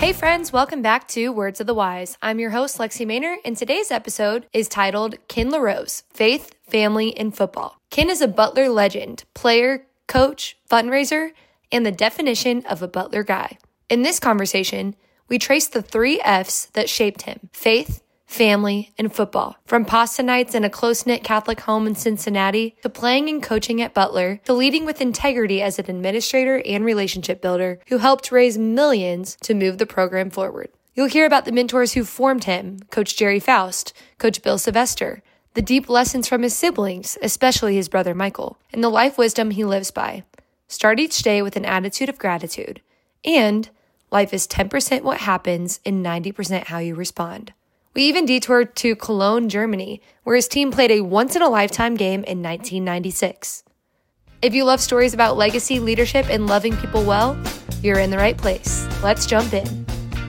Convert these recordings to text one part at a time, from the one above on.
Hey friends, welcome back to Words of the Wise. I'm your host, Lexi Maynor, and today's episode is titled Ken LaRose, Faith, Family, and Football. Ken is a Butler legend, player, coach, fundraiser, and the definition of a Butler guy. In this conversation, we trace the 3 F's that shaped him: faith, family, and football. From pasta nights in a close-knit Catholic home in Cincinnati, to playing and coaching at Butler, to leading with integrity as an administrator and relationship builder who helped raise millions to move the program forward. You'll hear about the mentors who formed him: Coach Jerry Faust, Coach Bill Sylvester, the deep lessons from his siblings, especially his brother Michael, and the life wisdom he lives by. Start each day with an attitude of gratitude. And life is 10% what happens and 90% how you respond. We even detoured to Cologne, Germany, where his team played a once-in-a-lifetime game in 1996. If you love stories about legacy, leadership, and loving people well, you're in the right place. Let's jump in.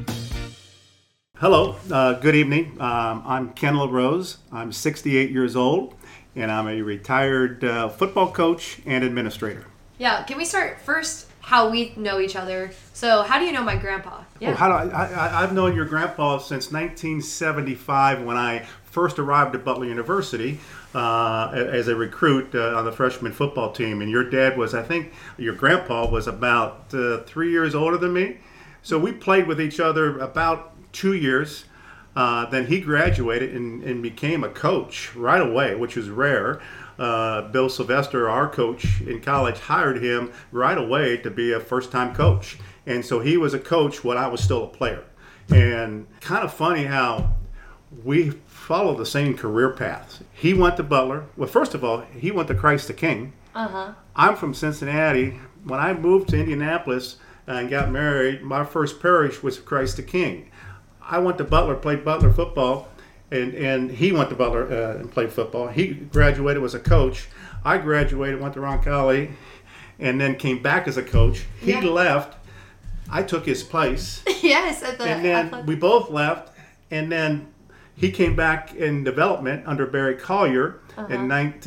Hello, good evening. I'm Ken LaRose. I'm 68 years old, and I'm a retired football coach and administrator. Yeah, can we start first how we know each other? So how do you know my grandpa? Yeah. I've known your grandpa since 1975 when I first arrived at Butler University as a recruit on the freshman football team. And your dad was, I think, your grandpa was about 3 years older than me. So we played with each other about 2 years. Then he graduated and became a coach right away, which is rare. Bill Sylvester, our coach in college, hired him right away to be a first-time coach. And so he was a coach when I was still a player. And kind of funny how we follow the same career paths. He went to Butler. Well, first of all, he went to Christ the King. I'm from Cincinnati. When I moved to Indianapolis and got married, my first parish was Christ the King. I went to Butler, played Butler football, and he went to Butler and played football. He graduated, was a coach. I graduated, went to Roncalli, and then came back as a coach. He left. I took his place. Yes, and then we both left, and then he came back in development under Barry Collier in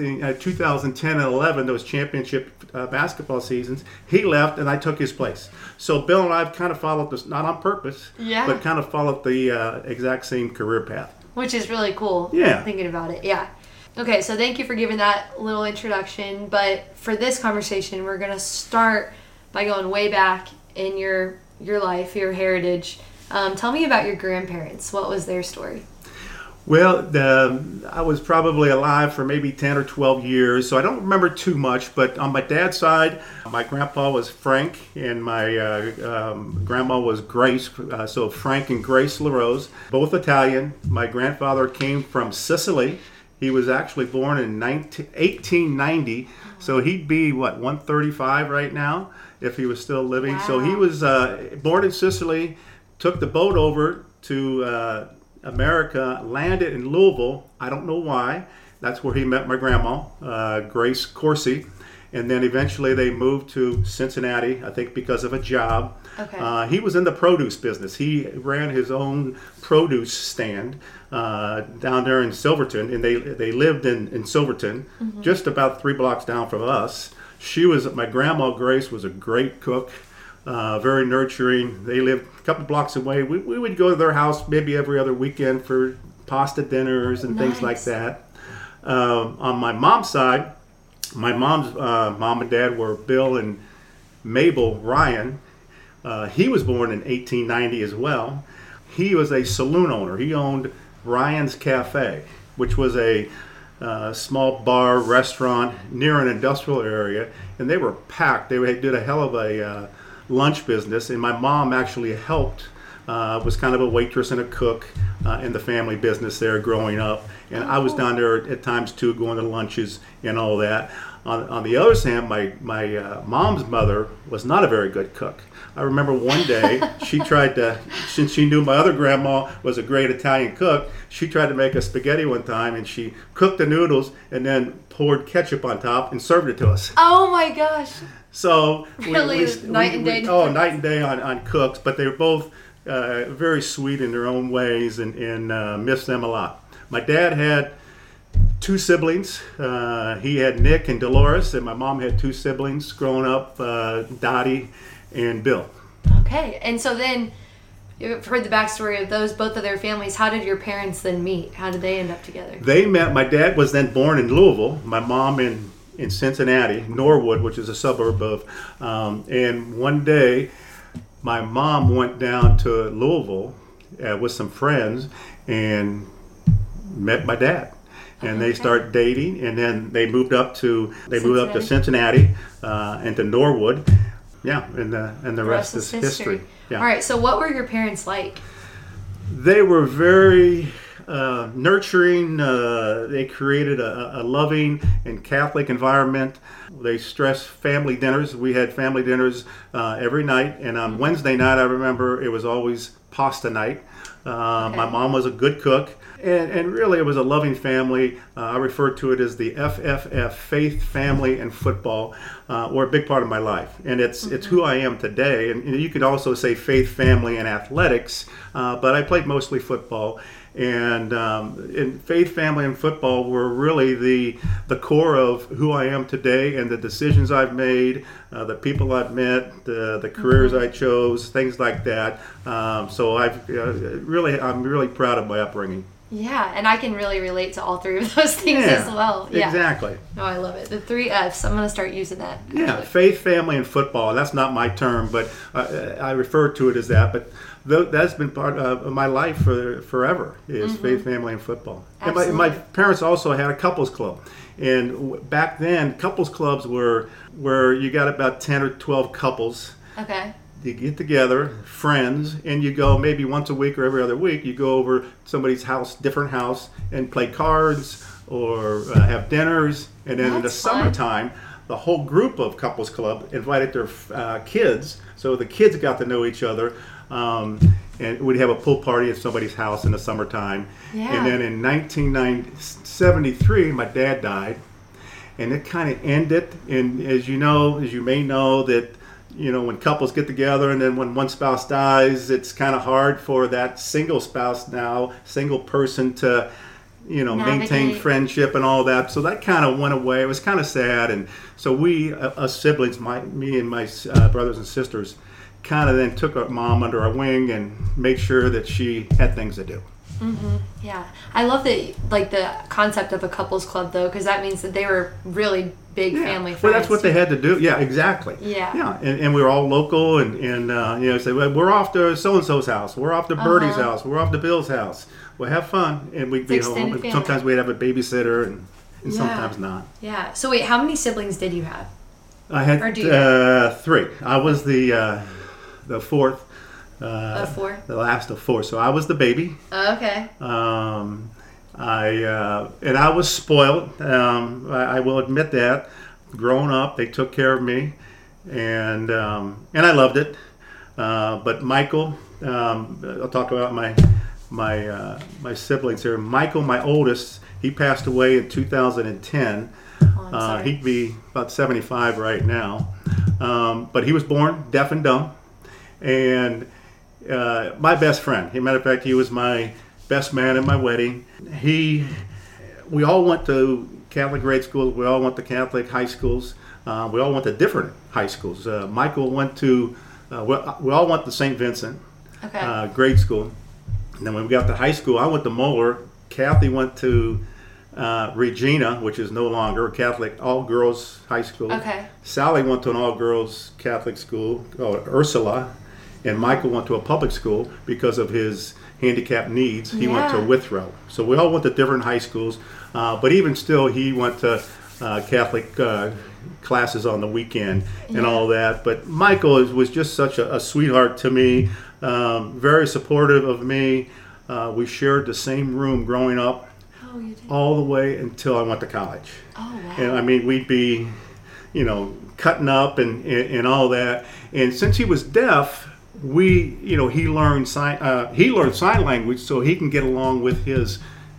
2010 and 11, those championship basketball seasons. He left, and I took his place. So Bill and I have kind of followed this, not on purpose, but kind of followed the exact same career path. Which is really cool, thinking about it, Okay, so thank you for giving that little introduction. But for this conversation, we're going to start by going way back in your life, your heritage. Tell me about your grandparents. What was their story? Well, I was probably alive for maybe 10 or 12 years, so I don't remember too much. But on my dad's side, my grandpa was Frank, and my grandma was Grace. So Frank and Grace LaRose, both Italian. My grandfather came from Sicily. He was actually born in 1890, so he'd be, 135 right now if he was still living. Wow. So he was born in Sicily, took the boat over to America, landed in Louisville. I don't know why. That's where he met my grandma, Grace Corsi. And then eventually they moved to Cincinnati, I think because of a job. Okay. He was in the produce business. He ran his own produce stand down there in Silverton, and they lived in Silverton, just about 3 blocks down from us. My grandma Grace was a great cook, very nurturing. They lived a couple blocks away. We would go to their house maybe every other weekend for pasta dinners and things like that. On my mom's side, my mom's mom and dad were Bill and Mabel Ryan. He was born in 1890 as well. He was a saloon owner. He owned Ryan's Cafe, which was a small bar restaurant near an industrial area, and they were packed. They did a hell of a lunch business, and my mom actually helped, was kind of a waitress and a cook in the family business there growing up. And I was down there at times too, going to lunches and all that. On the other hand, my mom's mother was not a very good cook. I remember one day she tried to, since she knew my other grandma was a great Italian cook, she tried to make a spaghetti one time, and she cooked the noodles and then poured ketchup on top and served it to us. Oh my gosh. So really, night and day. Night and day on cooks, but they were both very sweet in their own ways, and miss them a lot. My dad had 2 siblings. He had Nick and Dolores, and my mom had 2 siblings growing up, Dottie and Bill. Okay, and so then I've heard the backstory of both of their families. How did your parents then meet? How did they end up together? They met. My dad was then born in Louisville. My mom in Cincinnati, Norwood, which is a suburb of. And one day, my mom went down to Louisville with some friends and met my dad. And they started dating, and then they moved up to Cincinnati and to Norwood. Yeah, and the rest is history. Yeah. All right. So, what were your parents like? They were very nurturing. They created a loving and Catholic environment. They stressed family dinners. We had family dinners every night, and on Wednesday night, I remember it was always pasta night. My mom was a good cook. And really, it was a loving family. I refer to it as the FFF, faith, family, and football, were a big part of my life. And it's who I am today. And you could also say faith, family, and athletics, but I played mostly football. And faith, family, and football were really the core of who I am today and the decisions I've made, the people I've met, the careers I chose, things like that. So I'm really proud of my upbringing. Yeah, and I can really relate to all three of those things as well. Yeah. Exactly. No, I love it. The 3 F's. I'm going to start using that. Yeah, faith, family, and football. That's not my term, but I refer to it as that. But that's been part of my life forever, is faith, family, and football. Absolutely. And my parents also had a couples club. And back then, couples clubs were where you got about 10 or 12 couples. Okay. You get together, friends, and you go maybe once a week or every other week. You go over somebody's house, different house, and play cards or have dinners. And then in the summertime, the whole group of couples club invited their kids, so the kids got to know each other. And we'd have a pool party at somebody's house in the summertime. Yeah. And then in 1973, my dad died, and it kind of ended. And as you may know, that when couples get together and then when one spouse dies, it's kind of hard for that single person to, maintain friendship and all that. So that kind of went away. It was kind of sad. And so we, us siblings, me and my brothers and sisters, kind of then took our mom under our wing and made sure that she had things to do. Mm-hmm. Yeah. I love the concept of a couples club, though, because that means that they were really big family friends. Well, that's what they had to do. Yeah, exactly. Yeah. Yeah, and we were all local, and say, well, we're off to so-and-so's house. We're off to Bertie's house. We're off to Bill's house. Well, have fun. And we'd be home. And sometimes we'd have a babysitter, and sometimes not. Yeah. So wait, how many siblings did you have? I had 3. I was the fourth. Of 4? The last of 4. So I was the baby. Oh, okay. I was spoiled. I will admit that. Growing up, they took care of me, and I loved it. But Michael, I'll talk about my siblings here. Michael, my oldest, he passed away in 2010. He'd be about 75 right now. But he was born deaf and dumb, and my best friend. As a matter of fact, he was my best man at my wedding. We all went to Catholic grade schools. We all went to Catholic high schools. We all went to different high schools. Michael went to, we all went to St. Vincent grade school. And then when we got to high school, I went to Moeller. Kathy went to Regina, which is no longer a Catholic all-girls high school. Okay. Sally went to an all-girls Catholic school called Ursula. And Michael went to a public school because of his handicapped needs. He went to Withrow. So we all went to different high schools. But even still, he went to Catholic classes on the weekend and all that. But Michael was just such a sweetheart to me, very supportive of me. We shared the same room growing up all the way until I went to college. Oh, wow. And I mean, we'd be, cutting up and all that. And since he was deaf, he learned sign language so he can get along with his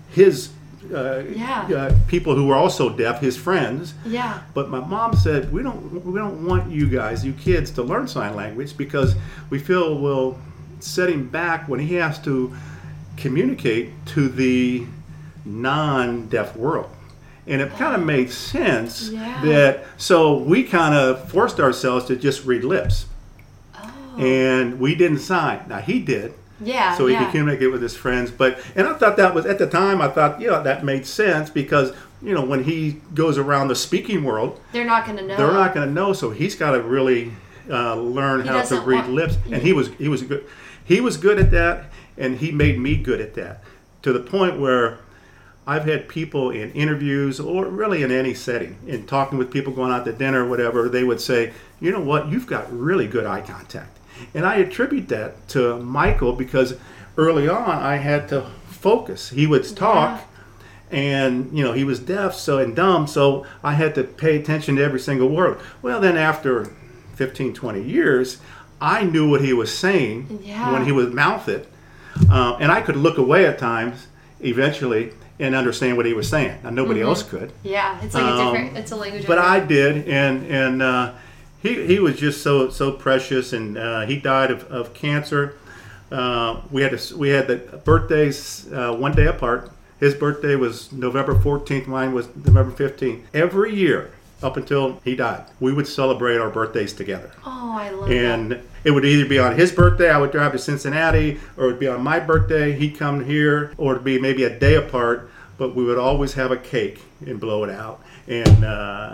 people who were also deaf, his friends. Yeah. But my mom said, we don't want you kids to learn sign language because we feel we'll set him back when he has to communicate to the non-deaf world. And it kind of made sense so we kind of forced ourselves to just read lips. And we didn't sign. Now he did. Yeah. So he could communicate with his friends. And I thought that was, at the time, I thought, that made sense because, when he goes around the speaking world, they're not going to know. They're not going to know. So he's got to really learn how to read lips. And he was good. He was good at that, and he made me good at that, to the point where I've had people in interviews or really in any setting, in talking with people going out to dinner or whatever, they would say, you know what, you've got really good eye contact. And I attribute that to Michael because early on I had to focus. He would talk and, he was deaf and dumb, so I had to pay attention to every single word. Well, then after 15, 20 years, I knew what he was saying when he would mouth it. And I could look away at times, eventually, and understand what he was saying. Now, nobody else could. Yeah, it's like it's a language. But I did, and he was just so precious, and he died of cancer. We had the birthdays one day apart. His birthday was November 14th. Mine was November 15th. Every year, up until he died, we would celebrate our birthdays together. Oh, I love that. And it would either be on his birthday, I would drive to Cincinnati, or it would be on my birthday, he'd come here, or it would be maybe a day apart, but we would always have a cake and blow it out. And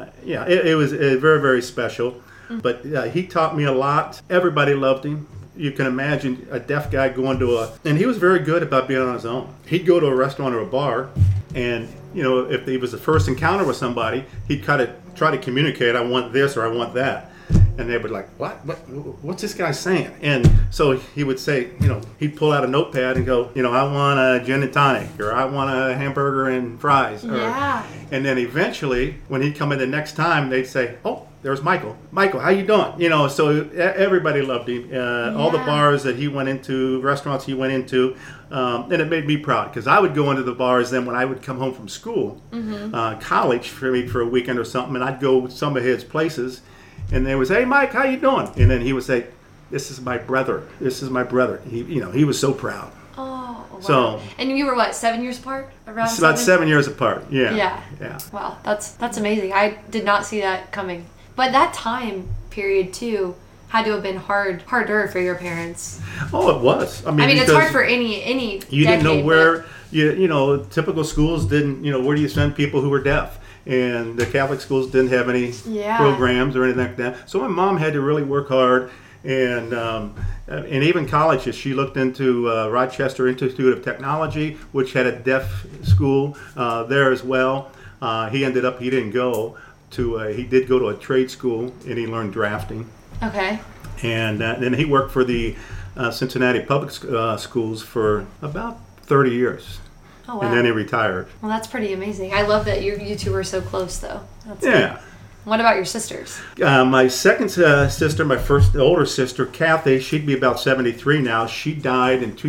it was very, very special. But he taught me a lot. Everybody loved him. You can imagine a deaf guy going to and he was very good about being on his own. He'd go to a restaurant or a bar, and if he was the first encounter with somebody, he'd kind of try to communicate, I want this or I want that. And they would like, what's this guy saying? And so he would say, he'd pull out a notepad and go, I want a gin and tonic, or I want a hamburger and fries. And then eventually, when he'd come in the next time, they'd say, oh, there's Michael. Michael, how you doing? So everybody loved him. All the bars that he went into, restaurants he went into, and it made me proud because I would go into the bars then when I would come home from school, college for a weekend or something, and I'd go to some of his places, and they would say, hey, Mike, how you doing? And then he would say, this is my brother. This is my brother. He was so proud. Oh, wow. So, and you were 7 years apart? Around it's about 7 years apart. Yeah. Wow, that's amazing. I did not see that coming. But that time period too had to have been harder for your parents. Oh, it was. I mean, it's hard for any. You didn't know where. Typical schools didn't. Where do you send people who were deaf? And the Catholic schools didn't have any programs or anything like that. So my mom had to really work hard. And even colleges, she looked into Rochester Institute of Technology, which had a deaf school there as well. He didn't go. He did go to a trade school, and he learned drafting. Okay. And then he worked for the Cincinnati Public Schools for about 30 years. Oh, wow. And then he retired. Well, that's pretty amazing. I love that you two were so close, though. That's yeah. Good. What about your sisters? My second sister, my first older sister, Kathy, she'd be about 73 now. She died in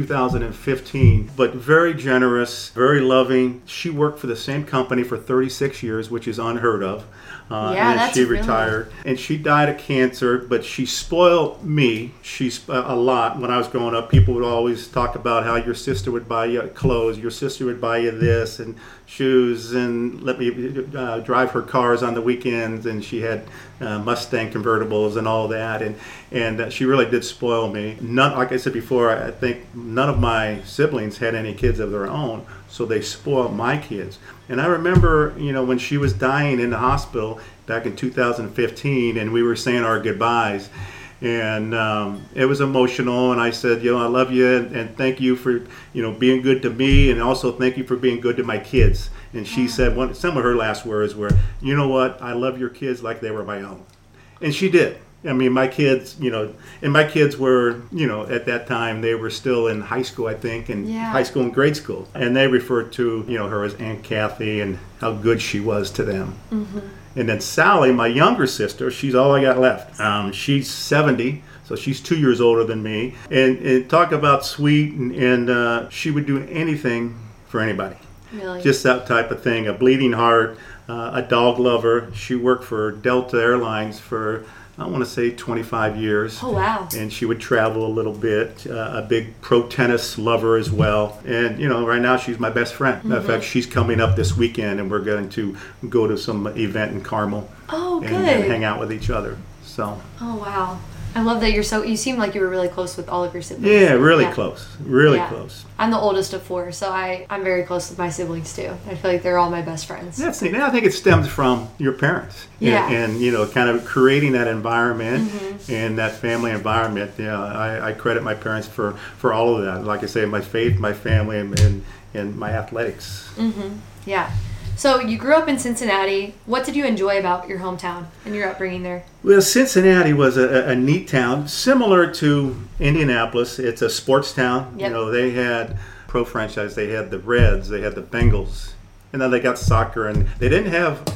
2015, but very generous, very loving. She worked for the same company for 36 years, which is unheard of. And then she retired. Really... And she died of cancer, but she spoiled me. A lot. When I was growing up, people would always talk about how your sister would buy you clothes, your sister would buy you this, and shoes, and let me drive her cars on the weekends, and she had Mustang convertibles and all that, and she really did spoil me. Like I said before, I think none of my siblings had any kids of their own, so they spoiled my kids. And I remember, when she was dying in the hospital back in 2015, and we were saying our goodbyes, and it was emotional, and I said, I love you, and thank you for, being good to me, and also thank you for being good to my kids. And she said, some of her last words were, you know what, I love your kids like they were my own. And she did. I mean, my kids, and my kids were, at that time, they were still in high school, I think, and high school and grade school. And they referred to, her as Aunt Kathy and how good she was to them. Mm-hmm. And then Sally, my younger sister, she's all I got left. She's 70, so she's 2 years older than me. And talk about sweet, and she would do anything for anybody. Really? Just that type of thing, a bleeding heart, a dog lover. She worked for Delta Airlines for, I want to say 25 years. Oh, wow. And she would travel a little bit, a big pro tennis lover as well. And, right now she's my best friend. Mm-hmm. In fact, she's coming up this weekend, and we're going to go to some event in Carmel. Oh, good. And hang out with each other. So. Oh, wow. I love that you seem like you were really close with all of your siblings. Yeah, really close. Really close. I'm the oldest of 4, so I'm very close with my siblings too. I feel like they're all my best friends. That's neat. I think it stems from your parents. Yeah. And kind of creating that environment and that family environment. I credit my parents for all of that. Like I say, my faith, my family, and my athletics. Yeah. So you grew up in Cincinnati. What did you enjoy about your hometown and your upbringing there? Well, Cincinnati was a neat town, similar to Indianapolis. It's a sports town. Yep. They had pro franchise. They had the Reds. They had the Bengals, and then they got soccer. And they didn't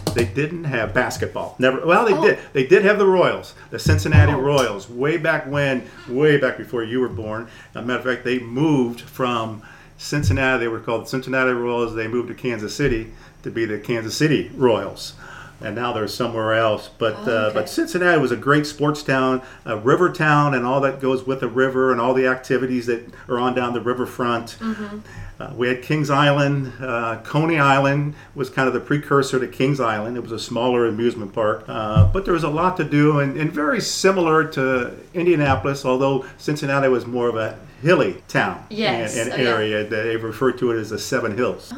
have basketball. Never. Well, they did. They did have the Royals, the Cincinnati Royals, way back before you were born. As a matter of fact, they moved from Cincinnati. They were called the Cincinnati Royals. They moved to Kansas City to be the Kansas City Royals, and now they're somewhere else. But Cincinnati was a great sports town, a river town, and all that goes with the river and all the activities that are on down the riverfront. We had Kings Island. Coney Island was kind of the precursor to Kings Island. It was a smaller amusement park, but there was a lot to do, and very similar to Indianapolis, although Cincinnati was more of a hilly town and area. They refer to it as the Seven Hills.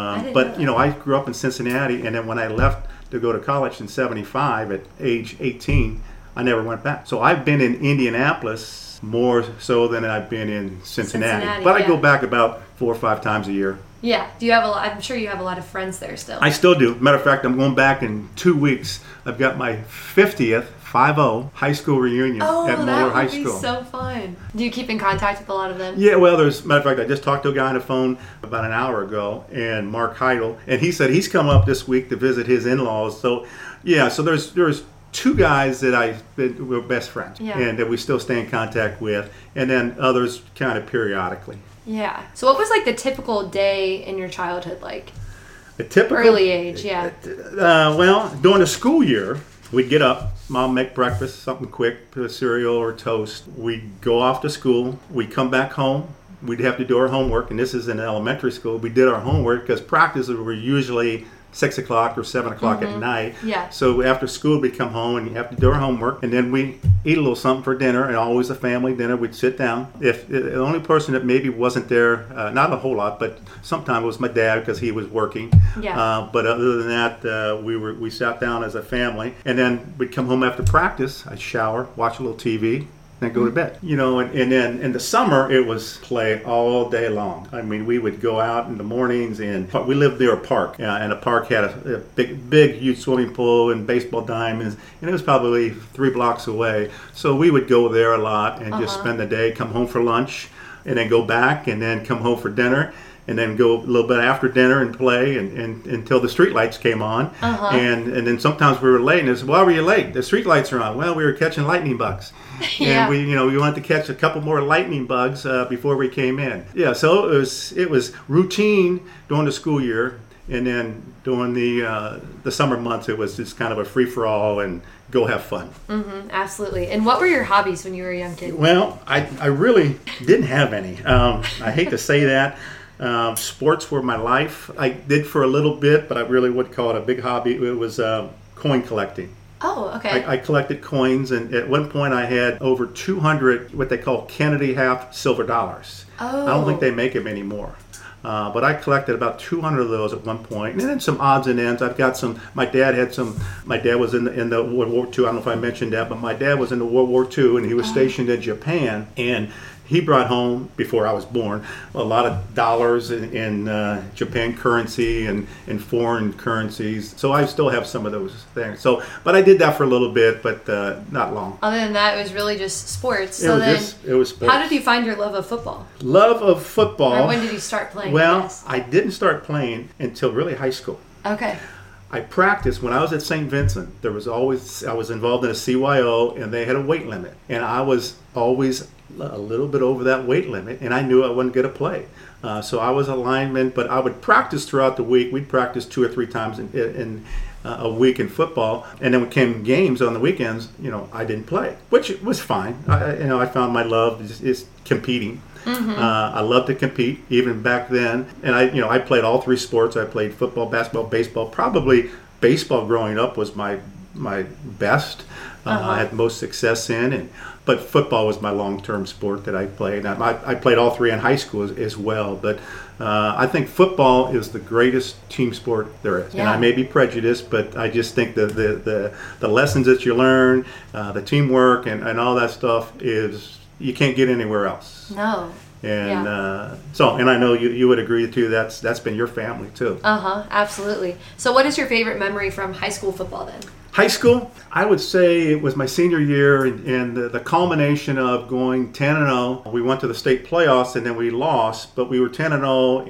I grew up in Cincinnati, and then when I left to go to college in '75 at age 18, I never went back. So I've been in Indianapolis more so than I've been in Cincinnati. But I go back about 4 or 5 times a year. Yeah. Do you have I'm sure you have a lot of friends there still. I still do. Matter of fact, I'm going back in 2 weeks. I've got my 50th high school reunion at Moeller High School. Oh, that would be so fun. Do you keep in contact with a lot of them? Yeah, well, matter of fact, I just talked to a guy on the phone about an hour ago, and Mark Heidel, and he said he's come up this week to visit his in-laws. So, so there's 2 guys that we're best friends, and that we still stay in contact with, and then others kind of periodically. Yeah. So what was like the typical day in your childhood like? A typical early age, yeah. Well, during the school year, we'd get up, Mom make breakfast, something quick, cereal or toast. We'd go off to school. We'd come back home. We'd have to do our homework, and this is in elementary school. We did our homework because practices were usually 6 o'clock or 7 o'clock at night. Yeah. So after school, we'd come home and you have to do our homework, and then we eat a little something for dinner, and always a family dinner. We'd sit down. If the only person that maybe wasn't there, not a whole lot, but sometimes was my dad because he was working. Yeah. But other than that, we sat down as a family, and then we'd come home after practice. I'd shower, watch a little TV. Then go to bed. And then in the summer, it was play all day long. I mean, we would go out in the mornings, and we lived near a park, and the park had a big, huge swimming pool and baseball diamonds, and it was probably 3 blocks away. So we would go there a lot and just spend the day, come home for lunch, and then go back, and then come home for dinner, and then go a little bit after dinner and play and until the street lights came on. And then sometimes we were late, and they said, "Why were you late? The street lights are on." Well, we were catching lightning bugs. And we wanted to catch a couple more lightning bugs before we came in. Yeah, so it was routine during the school year, and then during the summer months, it was just kind of a free-for-all and go have fun. Absolutely. And what were your hobbies when you were a young kid? Well, I really didn't have any. I hate to say that. Sports were my life. I did for a little bit, but I really wouldn't call it a big hobby. It was coin collecting. Oh, okay. I collected coins, and at one point I had over 200 what they call Kennedy half silver dollars. Oh. I don't think they make them anymore. But I collected about 200 of those at one point, and then some odds and ends. I've got some. My dad had some. My dad was in the World War II. I don't know if I mentioned that, but my dad was in the World War II, and he was stationed in Japan, and he brought home, before I was born, a lot of dollars in Japan currency and in foreign currencies. So I still have some of those things. But I did that for a little bit, but not long. Other than that, it was really just sports. It was sports. How did you find your love of football? Love of football. Or when did you start playing? Well, I didn't start playing until really high school. Okay. I practiced when I was at St. Vincent. I was involved in a CYO, and they had a weight limit, and I was always a little bit over that weight limit, and I knew I wasn't going to play. So I was a lineman, but I would practice throughout the week. We'd practice 2 or 3 times in a week in football, and then when it came games on the weekends, I didn't play, which was fine. I found my love is competing. I love to compete, even back then, and I played all 3 sports. I played football, basketball, baseball. Probably baseball growing up was my my best. I had most success in, but football was my long-term sport that I played. I played all three in high school as well, but I think football is the greatest team sport there is. Yeah. And I may be prejudiced, but I just think the lessons that you learn, the teamwork and all that stuff is you can't get anywhere else. No. And and I know you would agree too. That's been your family too. Absolutely. So what is your favorite memory from high school football then? High school, I would say it was my senior year, and the culmination of going 10-0. We went to the state playoffs, and then we lost, but we were 10-0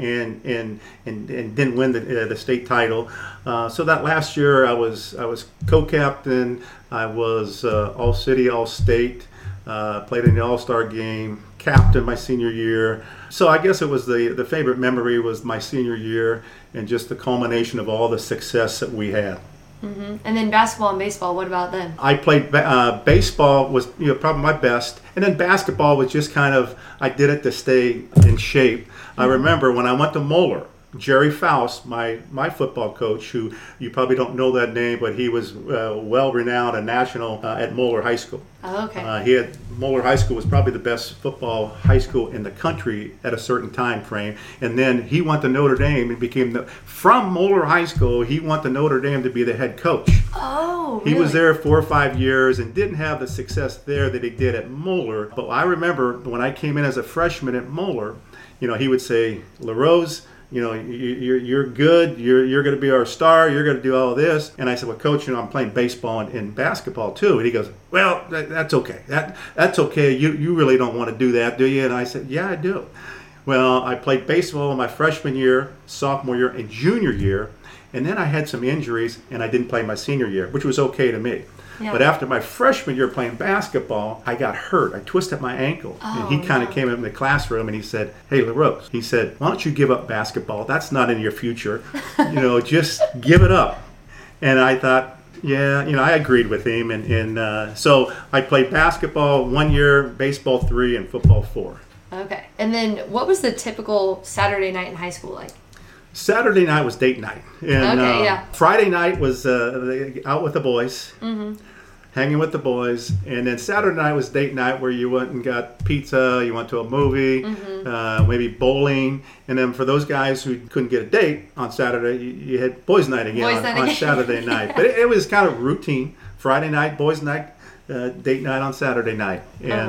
and didn't win the state title. So that last year, I was co-captain. I was all-city, all-state. Played in the All-Star game. Captain my senior year. So I guess it was the favorite memory was my senior year, and just the culmination of all the success that we had. Mm-hmm. And then basketball and baseball, what about them? I played baseball was probably my best, and then basketball was just kind of I did it to stay in shape. Mm-hmm. I remember when I went to Moeller, Jerry Faust, my football coach, who you probably don't know that name, but he was well renowned and national at Moeller High School. Oh, okay. Moeller High School was probably the best football high school in the country at a certain time frame. And then he went to Notre Dame and became from Moeller High School, he went to Notre Dame to be the head coach. Oh, really? He was there 4 or 5 years and didn't have the success there that he did at Moeller. But I remember when I came in as a freshman at Moeller, he would say, LaRose, you're good. You're going to be our star. You're going to do all of this. And I said, well, Coach, I'm playing baseball and basketball too. And he goes, well, that's okay. That's okay. You really don't want to do that, do you? And I said, yeah, I do. Well, I played baseball in my freshman year, sophomore year, and junior year. And then I had some injuries, and I didn't play my senior year, which was okay to me. Yeah. But after my freshman year playing basketball, I got hurt. I twisted my ankle. And he kind of came in the classroom and he said, hey, LaRose, he said, why don't you give up basketball? That's not in your future. Just give it up. And I thought, yeah, I agreed with him. And so I played basketball 1 year, baseball 3, and football 4. Okay. And then what was the typical Saturday night in high school like? Saturday night was date night. And Friday night was out with the boys, hanging with the boys. And then Saturday night was date night where you went and got pizza, you went to a movie, maybe bowling. And then for those guys who couldn't get a date on Saturday, you had boys' night again on Saturday night. But it was kind of routine. Friday night, boys' night, date night on Saturday night.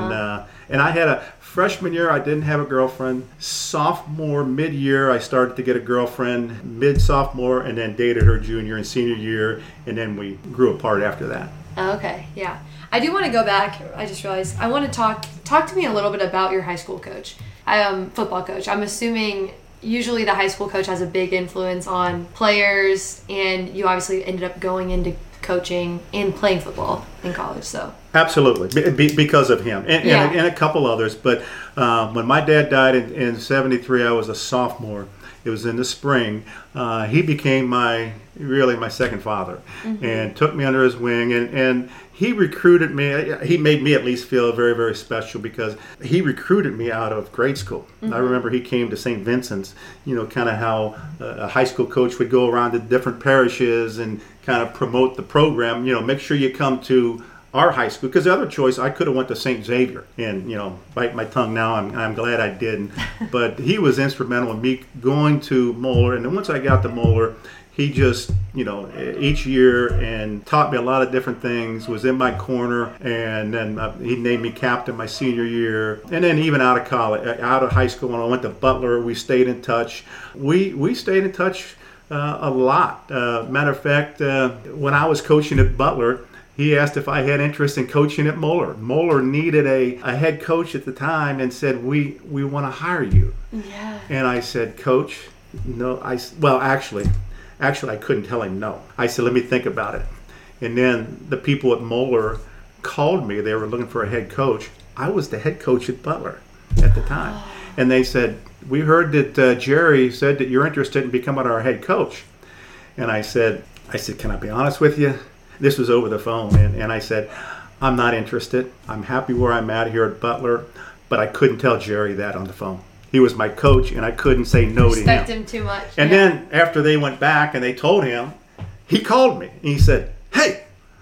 And I had a freshman year, I didn't have a girlfriend. Sophomore, mid-year, I started to get a girlfriend. Mid-sophomore, and then dated her junior and senior year, and then we grew apart after that. Okay, yeah. I do want to go back. I just realized I want to talk to me a little bit about your high school coach. Football coach. I'm assuming usually the high school coach has a big influence on players, and you obviously ended up going into coaching and playing football in college. So absolutely, because of him and a couple others. But when my dad died in 73, I was a sophomore. It was in the spring. He became my second father, and took me under his wing, and he recruited me. He made me at least feel very, very special because he recruited me out of grade school. I remember he came to St. Vincent's, kind of how a high school coach would go around to different parishes and kind of promote the program. Make sure you come to our high school, because the other choice, I could have went to St. Xavier, and bite my tongue now. I'm glad I didn't. But he was instrumental in me going to Moeller, and then once I got to Moeller, he just, each year and taught me a lot of different things, was in my corner, and then he named me captain my senior year. And then even out of high school, when I went to Butler, we stayed in touch. We stayed in touch a lot. Matter of fact, when I was coaching at Butler, he asked if I had interest in coaching at Moeller. Moeller needed a head coach at the time and said, we want to hire you. Yeah. And I said, Coach, no. Actually, I couldn't tell him no. I said, let me think about it. And then the people at Moeller called me. They were looking for a head coach. I was the head coach at Butler at the time. Oh. And they said, we heard that Jerry said that you're interested in becoming our head coach. And I said, can I be honest with you? This was over the phone, and I said, I'm not interested. I'm happy where I'm at here at Butler, but I couldn't tell Jerry that on the phone. He was my coach, and I couldn't say no to him. Respect him too much. And then after they went back and they told him, he called me. And he said, hey,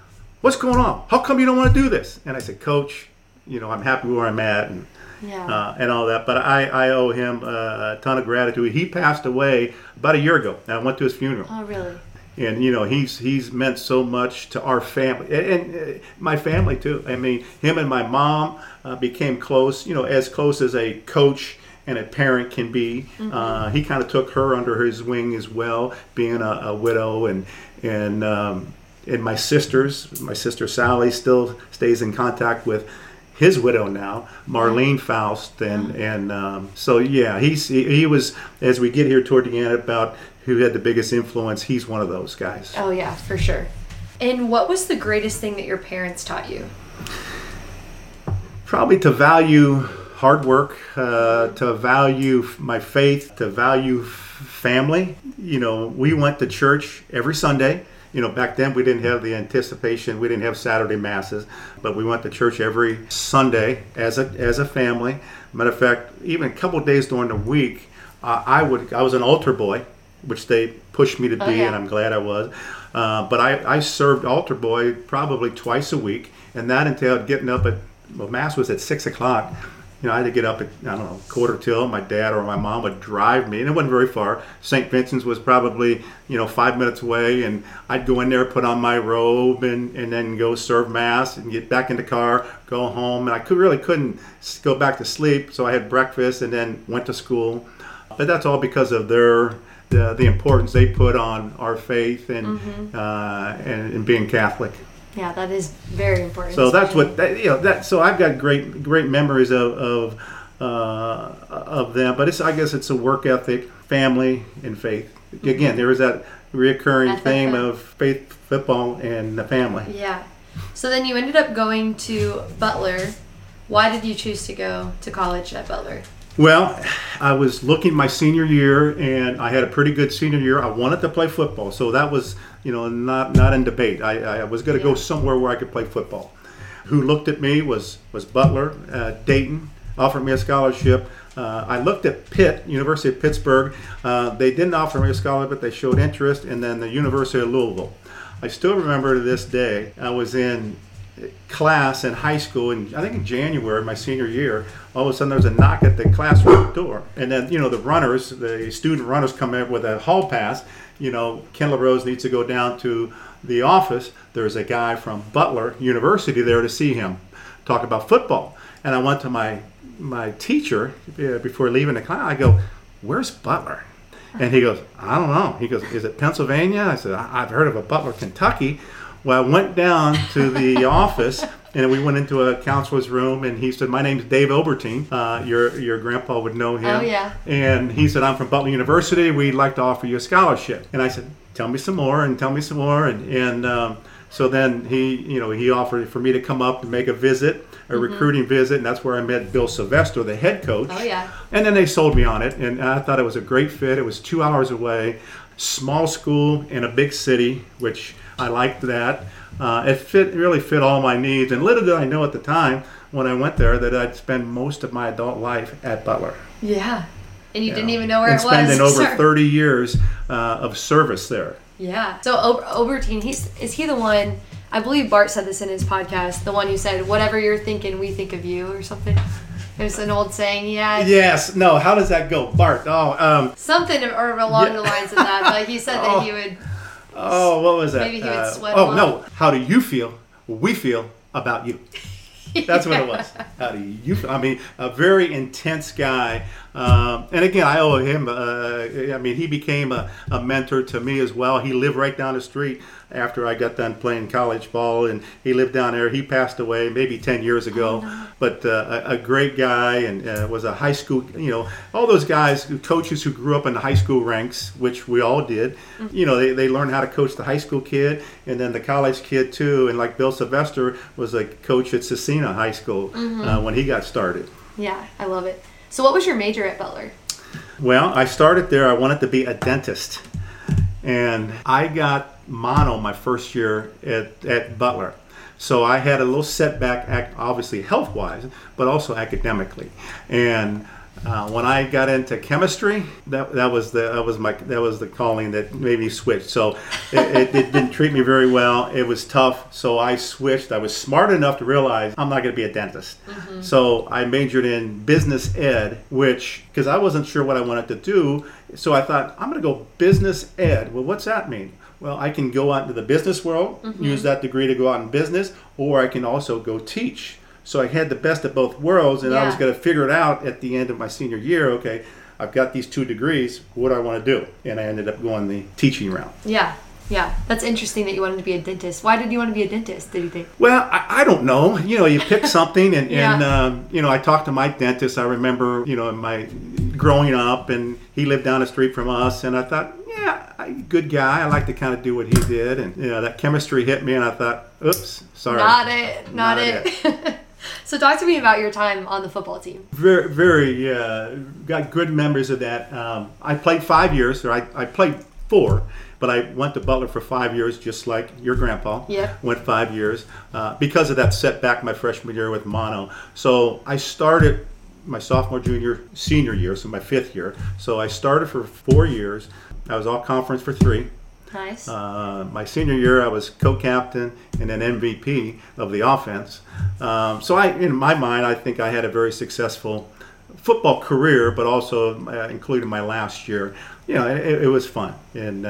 what's going on? How come you don't want to do this? And I said, Coach, I'm happy where I'm at and all that. But I owe him a ton of gratitude. He passed away about a year ago, and I went to his funeral. Oh, really? And he's meant so much to our family and my family too. I mean, him and my mom became close. As close as a coach and a parent can be. He kind of took her under his wing as well, being a widow, and my sister Sally still stays in contact with his widow now, Marlene Faust, and so yeah, he was, as we get here toward the end about who had the biggest influence, he's one of those guys. Oh yeah, for sure. And what was the greatest thing that your parents taught you? Probably to value hard work, to value my faith, to value family. We went to church every Sunday. Back then we didn't have the anticipation. We didn't have Saturday masses, but we went to church every Sunday as a family. Matter of fact, even a couple of days during the week, I was an altar boy, which they pushed me to be, and I'm glad I was. But I served altar boy probably twice a week, and that entailed getting up Mass was at 6 o'clock. I had to get up at, 1:45. My dad or my mom would drive me, and it wasn't very far. St. Vincent's was probably, 5 minutes away, and I'd go in there, put on my robe, and then go serve Mass and get back in the car, go home. And I couldn't go back to sleep, so I had breakfast and then went to school. But that's all because of the importance they put on our faith and being Catholic. Yeah, that is very important. So that's what So I've got great memories of them. But I guess it's a work ethic, family, and faith. Again, there is that reoccurring theme of faith, football, and the family. Yeah. So then you ended up going to Butler. Why did you choose to go to college at Butler? Well, I was looking my senior year, and I had a pretty good senior year. I wanted to play football, so that was, not in debate. I was going to go somewhere where I could play football. Who looked at me was Butler. Dayton offered me a scholarship. I looked at Pitt, University of Pittsburgh. They didn't offer me a scholarship, but they showed interest, and then the University of Louisville. I still remember to this day, I was in class in high school, and I think in January, my senior year, all of a sudden there was a knock at the classroom door, and then the student runners come in with a hall pass. Ken LaRose needs to go down to the office. There's a guy from Butler University there to see him, talk about football. And I went to my teacher before leaving the class. I go, "Where's Butler?" And he goes, "I don't know." He goes, "Is it Pennsylvania?" I said, "I've heard of a Butler, Kentucky." Well, I went down to the office, and we went into a counselor's room, and he said, "My name's Dave Obertine. Your grandpa would know him." Oh, yeah. And he said, "I'm from Butler University. We'd like to offer you a scholarship." And I said, "Tell me some more," and so then he offered for me to come up and make a visit, a recruiting visit, and that's where I met Bill Sylvester, the head coach. Oh, yeah. And then they sold me on it, and I thought it was a great fit. It was 2 hours away, small school in a big city, which I liked that. It really fit all my needs. And little did I know at the time when I went there that I'd spend most of my adult life at Butler. Yeah. And you didn't even know where it was. And spending over 30 years of service there. Yeah. So Obertine, is he the one, I believe Bart said this in his podcast, the one who said, "Whatever you're thinking, we think of you," or something? There's an old saying he had. Yes. No, how does that go? Bart. Something or along the lines of that. But he said that he would... Oh, what was that? Maybe he would sweat no. How do you feel? We feel about you. That's what it was. How do you feel? I mean, a very intense guy. And again, I owe him. He became a mentor to me as well. He lived right down the street after I got done playing college ball, and he lived down there. He passed away maybe 10 years ago. Oh, no. But a great guy, and was a high school, all those guys, coaches who grew up in the high school ranks, which we all did. Mm-hmm. They learned how to coach the high school kid and then the college kid too. And like Bill Sylvester was a coach at Cecina High School when he got started. Yeah, I love it. So what was your major at Butler? Well, I started there. I wanted to be a dentist. And I got mono my first year at Butler. So I had a little setback, obviously health-wise, but also academically. And When I got into chemistry, that was the calling that made me switch. So it didn't treat me very well. It was tough. So I switched. I was smart enough to realize I'm not going to be a dentist. So I majored in business ed, because I wasn't sure what I wanted to do. So I thought, I'm going to go business ed. Well, what's that mean? Well, I can go out into the business world, use that degree to go out in business, or I can also go teach. So I had the best of both worlds, and I was going to figure it out at the end of my senior year. Okay, I've got these 2 degrees. What do I want to do? And I ended up going the teaching route. Yeah. That's interesting that you wanted to be a dentist. Why did you want to be a dentist, did you think? Well, I don't know. You pick something, and I talked to my dentist. I remember, growing up, and he lived down the street from us, and I thought, good guy. I like to kind of do what he did, and that chemistry hit me, and I thought, oops, sorry. Not it. So talk to me about your time on the football team. Very, very, got good memories of that. I played 5 years, or I played 4, but I went to Butler for 5 years, just like your grandpa. Yep. Went 5 years because of that setback my freshman year with mono. So I started my sophomore, junior, senior year, so my 5th year. So I started for 4 years. I was all conference for 3. Nice. My senior year, I was co-captain and an MVP of the offense. So in my mind, I think I had a very successful football career, but also including my last year. It was fun, and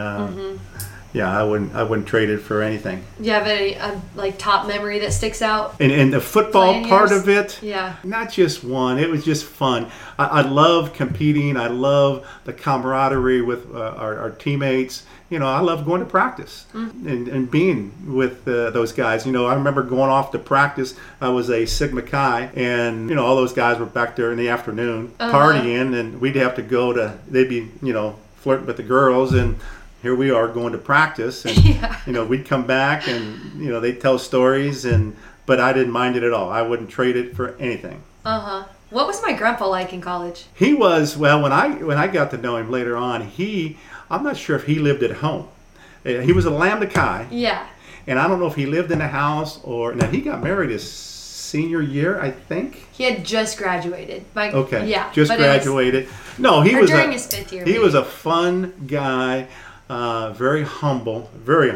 I wouldn't trade it for anything. Do you have any top memory that sticks out? And the football part of it, yeah, not just one. It was just fun. I love competing. I love the camaraderie with our teammates. I love going to practice and being with those guys. I remember going off to practice. I was a Sigma Chi, and all those guys were back there in the afternoon partying, and we'd have to go to. They'd be flirting with the girls, and here we are going to practice, and we'd come back, and they'd tell stories, but I didn't mind it at all. I wouldn't trade it for anything. What was my grandpa like in college? He was, well, when I got to know him later on, I'm not sure if he lived at home. He was a Lambda Chi. Yeah. And I don't know if he lived in a house now he got married his senior year, I think. He had just graduated. Yeah. Just graduated. He was during his 5th year. He was a fun guy, very humble,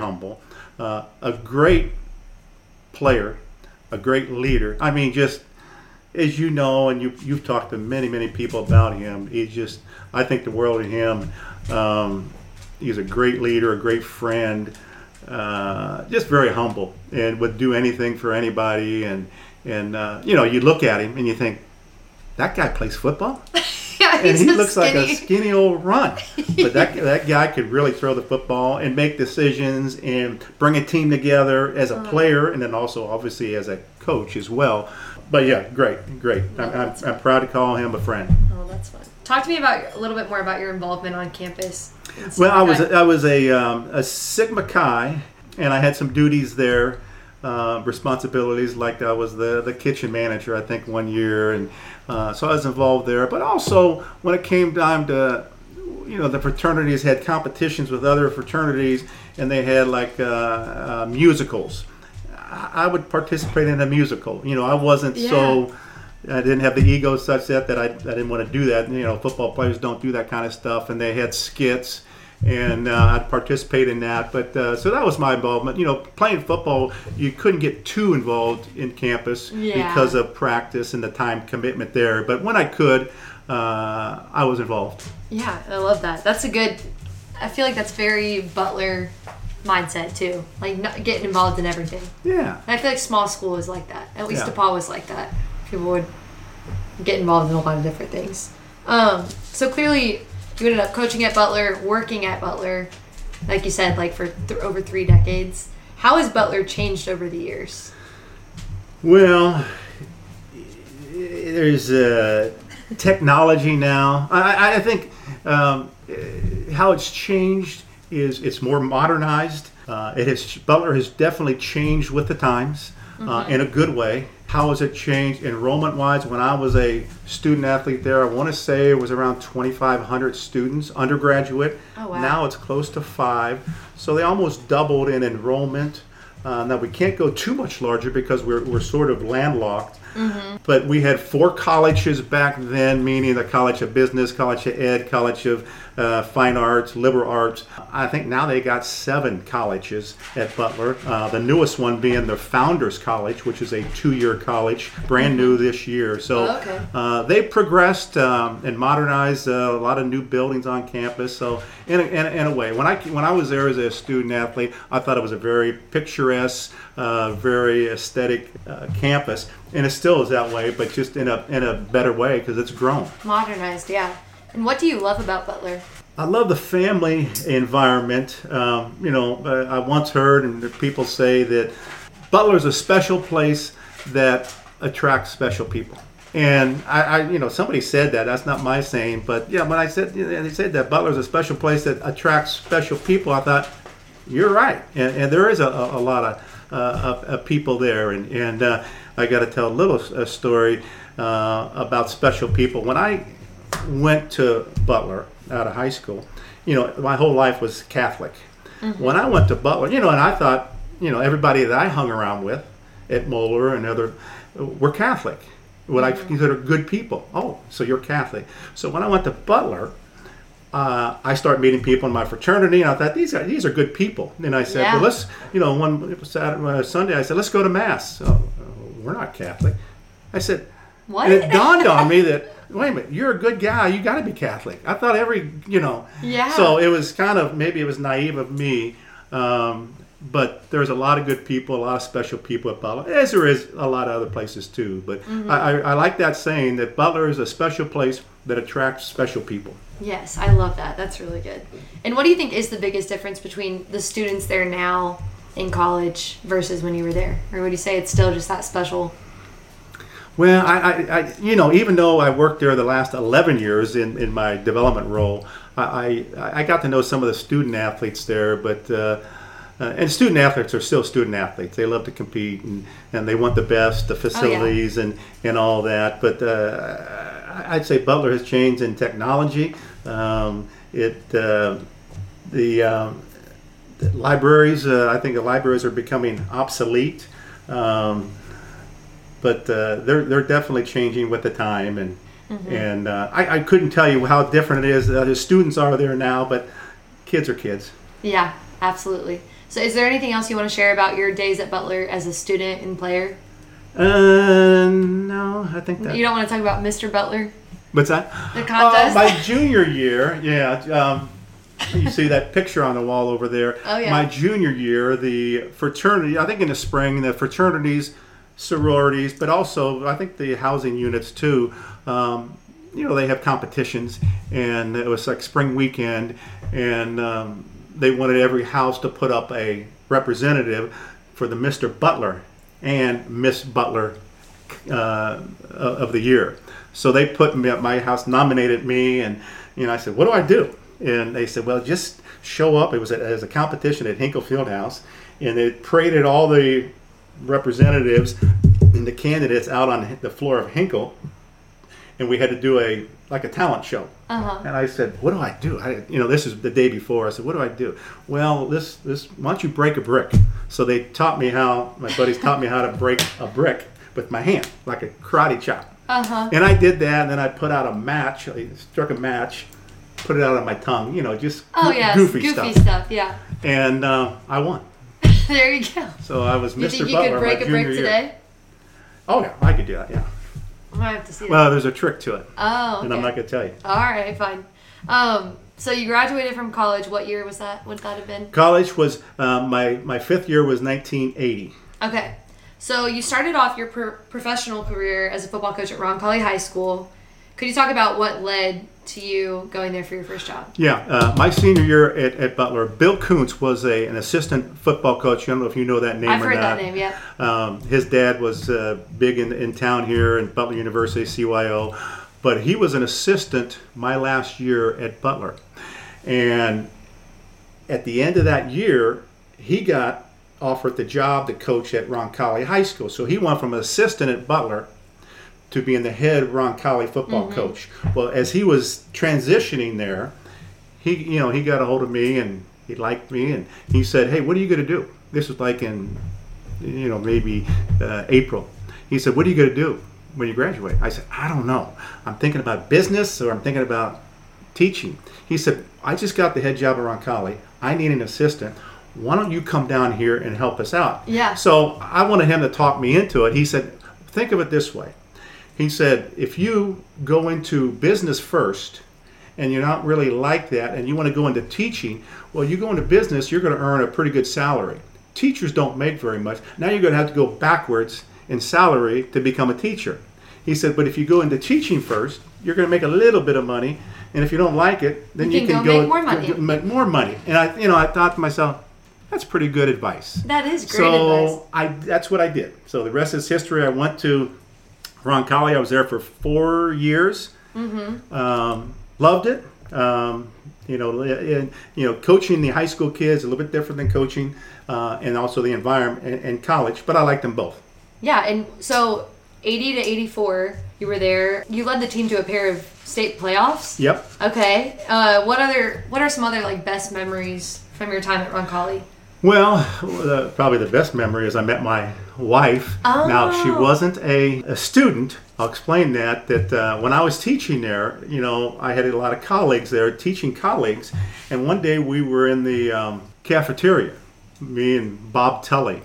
a great player, a great leader. I mean, just as you know, and you've talked to many people about him. I think the world of him. He's a great leader, a great friend, just very humble, and would do anything for anybody. And you look at him and you think, that guy plays football. Yeah, and he looks like a skinny old runt. But that guy could really throw the football and make decisions and bring a team together as a player, and then also obviously as a coach as well. But yeah, great. I'm proud to call him a friend. Oh, that's fun. Talk to me a little bit more about your involvement on campus. Well, I was a Sigma Chi, and I had some duties there, responsibilities, like I was the kitchen manager, I think, one year, and so I was involved there. But also, when it came time to, the fraternities had competitions with other fraternities, and they had musicals. I would participate in a musical. I wasn't I didn't have the ego such that I didn't want to do that. Football players don't do that kind of stuff, and they had skits, and I'd participate in that. But so that was my involvement. Playing football, you couldn't get too involved in campus because of practice and the time commitment there. But when I could, I was involved. Yeah, I love that. I feel like that's very Butler mindset too, not getting involved in everything. Yeah. And I feel like small school is like that. At least DePaul was like that. People would get involved in a lot of different things. So clearly, you ended up coaching at Butler, working at Butler, like you said, for over 3 decades. How has Butler changed over the years? Well, there's technology now. I think how it's changed is it's more modernized. Butler has definitely changed with the times in a good way. How has it changed enrollment-wise? When I was a student athlete there, I want to say it was around 2,500 students, undergraduate. Oh, wow. Now it's close to 5. So they almost doubled in enrollment. Now we can't go too much larger because we're sort of landlocked. But we had 4 colleges back then, meaning the College of Business, College of Ed, College of Fine Arts, Liberal Arts. I think now they got 7 colleges at Butler. The newest one being the Founders College, which is a 2-year college, brand new this year. So they progressed and modernized a lot of new buildings on campus. So in a way, when I was there as a student athlete, I thought it was a very picturesque, very aesthetic campus. And it still is that way, but just in a better way because it's grown. Modernized, yeah. And what do you love about Butler? I love the family environment. I once heard and people say that Butler is a special place that attracts special people. And somebody said that. That's not my saying, but yeah, when they said that Butler is a special place that attracts special people, I thought, you're right. And there is a lot of people there. And I got to tell a little story about special people. When I went to Butler out of high school, my whole life was Catholic. When I went to Butler, and I thought, everybody that I hung around with at Moeller and other were Catholic, what I consider good people. Oh, so you're Catholic. So when I went to Butler, I started meeting people in my fraternity, and I thought these are good people. And I said, well, let's, one Sunday, I said, let's go to Mass. Oh, we're not Catholic. I said, what? And it dawned on me that, wait a minute, you're a good guy. You got to be Catholic. I thought Yeah. So it was maybe it was naive of me, but there's a lot of good people, a lot of special people at Butler, as there is a lot of other places too. But I like that saying that Butler is a special place that attracts special people. Yes, I love that. That's really good. And what do you think is the biggest difference between the students there now in college versus when you were there? Or would you say it's still just that special? Well, I even though I worked there the last 11 years in my development role, I got to know some of the student athletes there, but and student athletes are still student athletes. They love to compete and they want the best, the facilities and all that. But I'd say Butler has changed in technology. The libraries, I think the libraries are becoming obsolete. But they're definitely changing with the time, and I couldn't tell you how different it is. The students are there now, but kids are kids. Yeah, absolutely. So is there anything else you want to share about your days at Butler as a student and player? No, I think that... You don't want to talk about Mr. Butler? What's that? The contest? My junior year, yeah. You see that picture on the wall over there. Oh, yeah. My junior year, the fraternity, I think in the spring, the fraternities, sororities, but also I think the housing units too, they have competitions, and it was like spring weekend, and they wanted every house to put up a representative for the Mr. Butler and Miss Butler of the year. So they put me at my house, nominated me, and I said, what do I do? And they said, well, just show up. It was as a competition at Hinkle Fieldhouse, and they paraded all the representatives and the candidates out on the floor of Hinkle, and we had to do a talent show. And I said, what do I do? This is the day before. I said, what do I do? Well, this why don't you break a brick? So they taught me my buddies taught me how to break a brick with my hand, like a karate chop. And I did that, and then I put out a match. I struck a match, put it out on my tongue, just goofy stuff, yeah. And I won. There you go. So I was Mr. Butler. You think you could break a brick today? Oh yeah, I could do that. Yeah. I might have to see that. Well, there's a trick to it. Oh. Okay. And I'm not gonna tell you. All right, fine. So you graduated from college. What year was that? Would that have been? College was my fifth year was 1980. Okay. So you started off your professional career as a football coach at Roncalli High School. Could you talk about what led to you going there for your first job? Yeah, my senior year at Butler, Bill Koontz was an assistant football coach. I don't know if you know that name or not. I've heard that name, yeah. His dad was big in town here in Butler University, CYO. But he was an assistant my last year at Butler. And at the end of that year, he got offered the job to coach at Roncalli High School. So he went from an assistant at Butler to being the head Roncalli football coach. Well, as he was transitioning there, he got a hold of me, and he liked me, and he said, hey, what are you going to do? This was like in, maybe April. He said, what are you going to do when you graduate? I said, I don't know. I'm thinking about business or I'm thinking about teaching. He said, I just got the head job at Roncalli. I need an assistant. Why don't you come down here and help us out? Yeah. So I wanted him to talk me into it. He said, think of it this way. He said, if you go into business first and you're not really like that and you want to go into teaching, well, you go into business, you're going to earn a pretty good salary. Teachers don't make very much. Now you're going to have to go backwards in salary to become a teacher. He said, but if you go into teaching first, you're going to make a little bit of money. And if you don't like it, then you can go make more money. And I thought to myself, that's pretty good advice. That is great advice. So that's what I did. So the rest is history. I went to Roncalli. I was there for 4 years. Mm-hmm. Loved it. Coaching the high school kids a little bit different than coaching, and also the environment and college. But I liked them both. Yeah, and so 80 to 84, you were there. You led the team to a pair of state playoffs. Yep. Okay. What are some other best memories from your time at Roncalli? Well, probably the best memory is I met my wife. Oh. Now, she wasn't a student. I'll explain that when I was teaching there, I had a lot of colleagues there, teaching colleagues. And one day we were in the cafeteria, me and Bob Tully.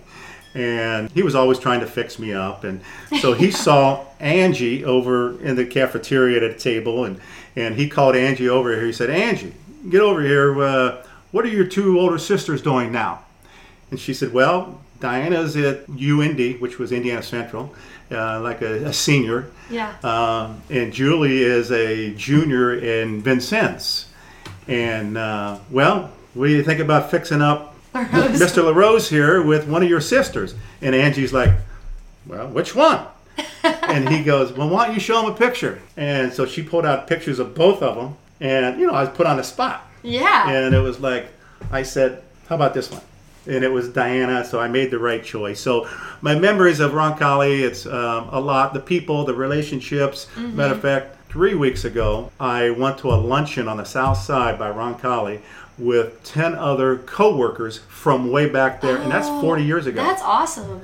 And he was always trying to fix me up. And so he saw Angie over in the cafeteria at a table. And he called Angie over here. He said, Angie, get over here. What are your two older sisters doing now? And she said, well, Diana's at UIndy, which was Indiana Central, like a senior. Yeah. And Julie is a junior in Vincennes. And, what do you think about fixing up Mr. LaRose here with one of your sisters? And Angie's like, well, which one? And he goes, well, why don't you show him a picture? And so she pulled out pictures of both of them. And, I was put on the spot. Yeah. And it was like, I said, how about this one? And it was Diana, so I made the right choice. So my memories of Roncalli, it's a lot. The people, the relationships. Mm-hmm. Matter of fact, 3 weeks ago, I went to a luncheon on the south side by Roncalli with 10 other co-workers from way back there, and that's 40 years ago. That's awesome.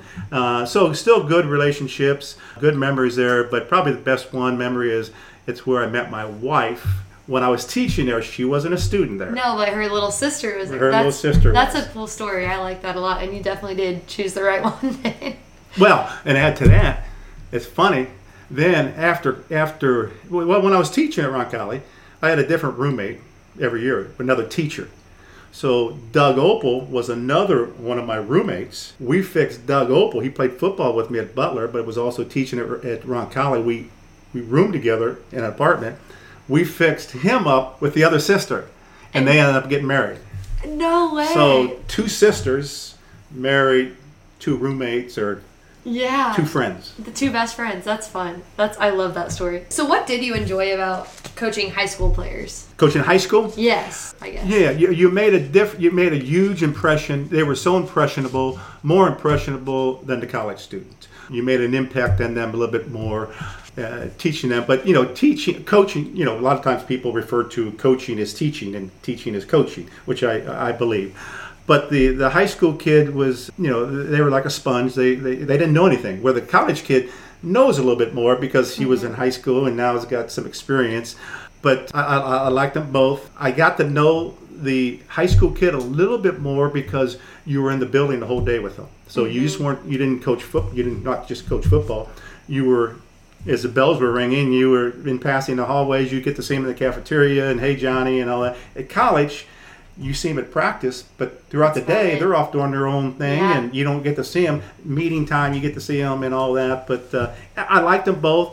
So still good relationships, good memories there, but probably the best one memory is it's where I met my wife. When I was teaching there, she wasn't a student there. No, but her little sister was there. Little sister That's was. a cool story. I like that a lot, and you definitely did choose the right one. Well, and add to that, it's funny, then after when I was teaching at Roncalli, I had a different roommate every year, another teacher. So Doug Opal was another one of my roommates. We fixed Doug Opal. He played football with me at Butler, but was also teaching at Roncalli. We roomed together in an apartment. We fixed him up with the other sister, and they ended up getting married. No way. So 2 sisters married 2 roommates or yeah, 2 friends. The 2 best friends. That's fun. I love that story. So what did you enjoy about coaching high school players? Coaching high school? Yes, I guess. Yeah, you made a huge impression. They were so impressionable, more impressionable than the college student. You made an impact on them a little bit more. Teaching them, but coaching, a lot of times people refer to coaching as teaching and teaching as coaching, which I believe. But the high school kid was, they were like a sponge. They didn't know anything. Where the college kid knows a little bit more because he was in high school and now has got some experience. But I liked them both. I got to know the high school kid a little bit more because you were in the building the whole day with them. So you didn't coach football. You didn't not just coach football. You were, as the bells were ringing, you were in passing the hallways. You get to see him in the cafeteria and hey Johnny and all that. At college, you see them at practice, but throughout the day they're off doing their own thing, and you don't get to see them. Meeting time, you get to see them and all that. But I liked them both,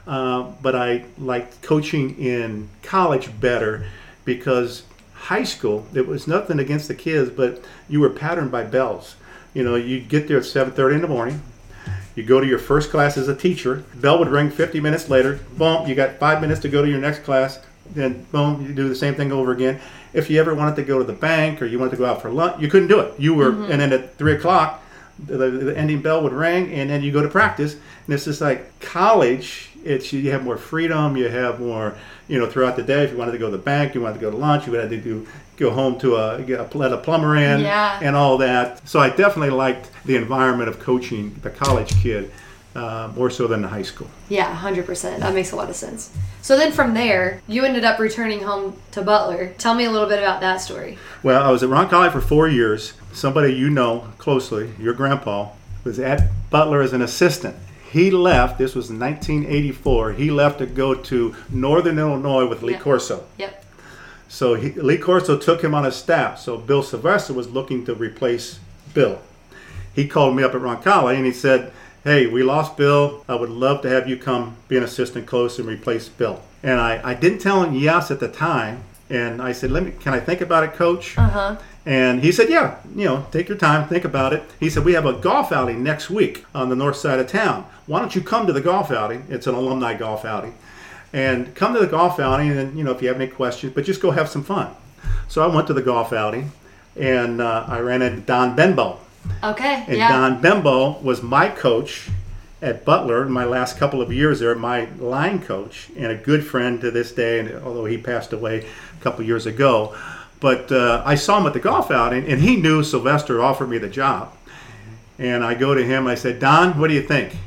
but I liked coaching in college better because high school, it was nothing against the kids, but you were patterned by bells. You'd get there at 7:30 in the morning. You go to your first class as a teacher. Bell would ring 50 minutes later. Boom, you got 5 minutes to go to your next class. Then boom, you do the same thing over again. If you ever wanted to go to the bank or you wanted to go out for lunch, you couldn't do it. You were, and then at 3 o'clock, the ending bell would ring, and then you go to practice. And it's just like college. You have more freedom. You have more, throughout the day. If you wanted to go to the bank, you wanted to go to lunch, you had to go home to let a plumber in, and all that. So I definitely liked the environment of coaching the college kid more so than the high school. Yeah, 100%. That makes a lot of sense. So then from there, you ended up returning home to Butler. Tell me a little bit about that story. Well, I was at Roncalli for 4 years. Somebody you know closely, your grandpa, was at Butler as an assistant. He left, this was in 1984, he left to go to Northern Illinois with Lee Corso. Yep. So Lee Corso took him on his staff. So Bill Sylvester was looking to replace Bill. He called me up at Roncalli and he said, hey, we lost Bill. I would love to have you come be an assistant coach and replace Bill. And I didn't tell him yes at the time. And I said, can I think about it, Coach? Uh-huh. And he said, yeah, take your time, think about it. He said, we have a golf outing next week on the north side of town. Why don't you come to the golf outing? It's an alumni golf outing. And come to the golf outing, and if you have any questions, but just go have some fun. So I went to the golf outing, and I ran into Don Benbow. Okay, and Don Benbow was my coach at Butler in my last couple of years there, my line coach, and a good friend to this day, and although he passed away a couple of years ago. But I saw him at the golf outing, and he knew Sylvester offered me the job. And I go to him, I said, Don, what do you think?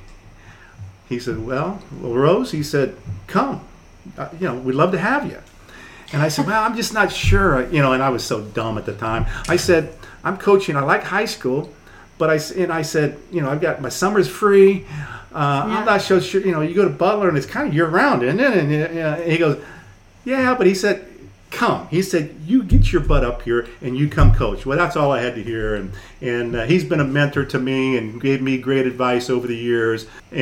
He said, well, Rose, he said, come. We'd love to have you. And I said, well, I'm just not sure. And I was so dumb at the time. I said, I'm coaching. I like high school. But I said, I've got my summer's free. I'm not so sure. You go to Butler, and it's kind of year-round, isn't it? And he goes, yeah. But he said, come. He said, you get your butt up here and you come coach. Well, that's all I had to hear. And he's been a mentor to me and gave me great advice over the years.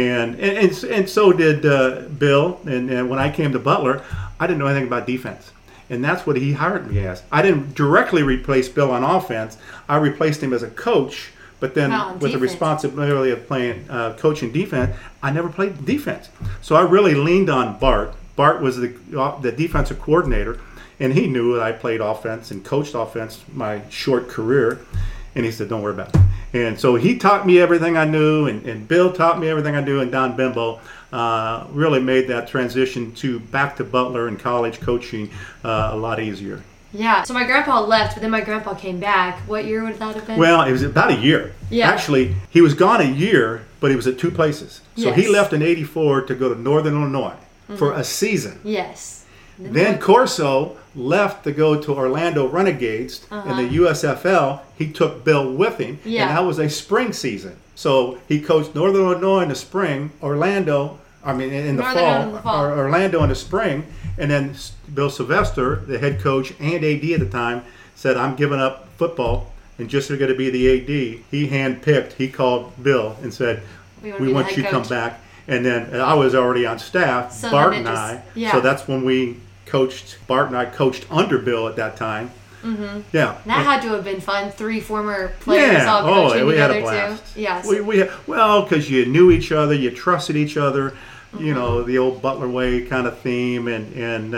And so did Bill. And when I came to Butler, I didn't know anything about defense. And that's what he hired me as. I didn't directly replace Bill on offense. I replaced him as a coach. But then with the responsibility of coaching defense, I never played defense. So I really leaned on Bart. Bart was the defensive coordinator. And he knew that I played offense and coached offense my short career. And he said, don't worry about it. And so he taught me everything I knew, and Bill taught me everything I knew, and Don Benbow really made that transition back to Butler and college coaching a lot easier. Yeah. So my grandpa left, but then my grandpa came back. What year would that have been? Well, it was about a year. Yeah. Actually, he was gone a year, but he was at two places. So he left in 84 to go to Northern Illinois for a season. Yes. Then Corso left to go to Orlando Renegades in the USFL. He took Bill with him, and that was a spring season. So he coached Northern Illinois in the spring, Orlando in the fall, Orlando in the spring, and then Bill Sylvester, the head coach and AD at the time, said, I'm giving up football and just going to be the AD. He handpicked, he called Bill and said, we want you to come back. And then I was already on staff, so Bart and I. Yeah. So that's when we coached. Bart and I coached under Bill at that time. Mm-hmm. Yeah. That had to have been fun. 3 former players all coaching we together had a blast. too. Yes. Because you knew each other, you trusted each other. The old Butler way kind of theme, and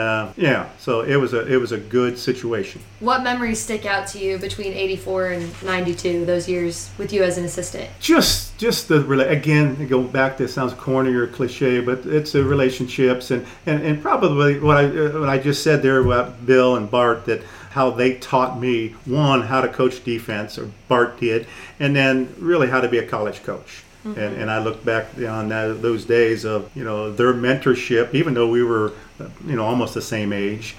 so it was a good situation. What memories stick out to you between 84 and 92, those years with you as an assistant? Just again, go back to, it sounds corny or cliche, but it's the relationships and probably what I just said there about Bill and Bart, that how they taught me, one, how to coach defense, or Bart did, and then really how to be a college coach. And I look back on those days of their mentorship, even though we were almost the same age,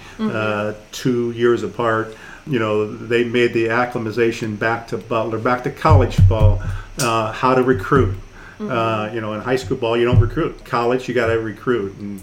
2 years apart. They made the acclimatization back to Butler, back to college ball, how to recruit. In high school ball you don't recruit. College you got to recruit. And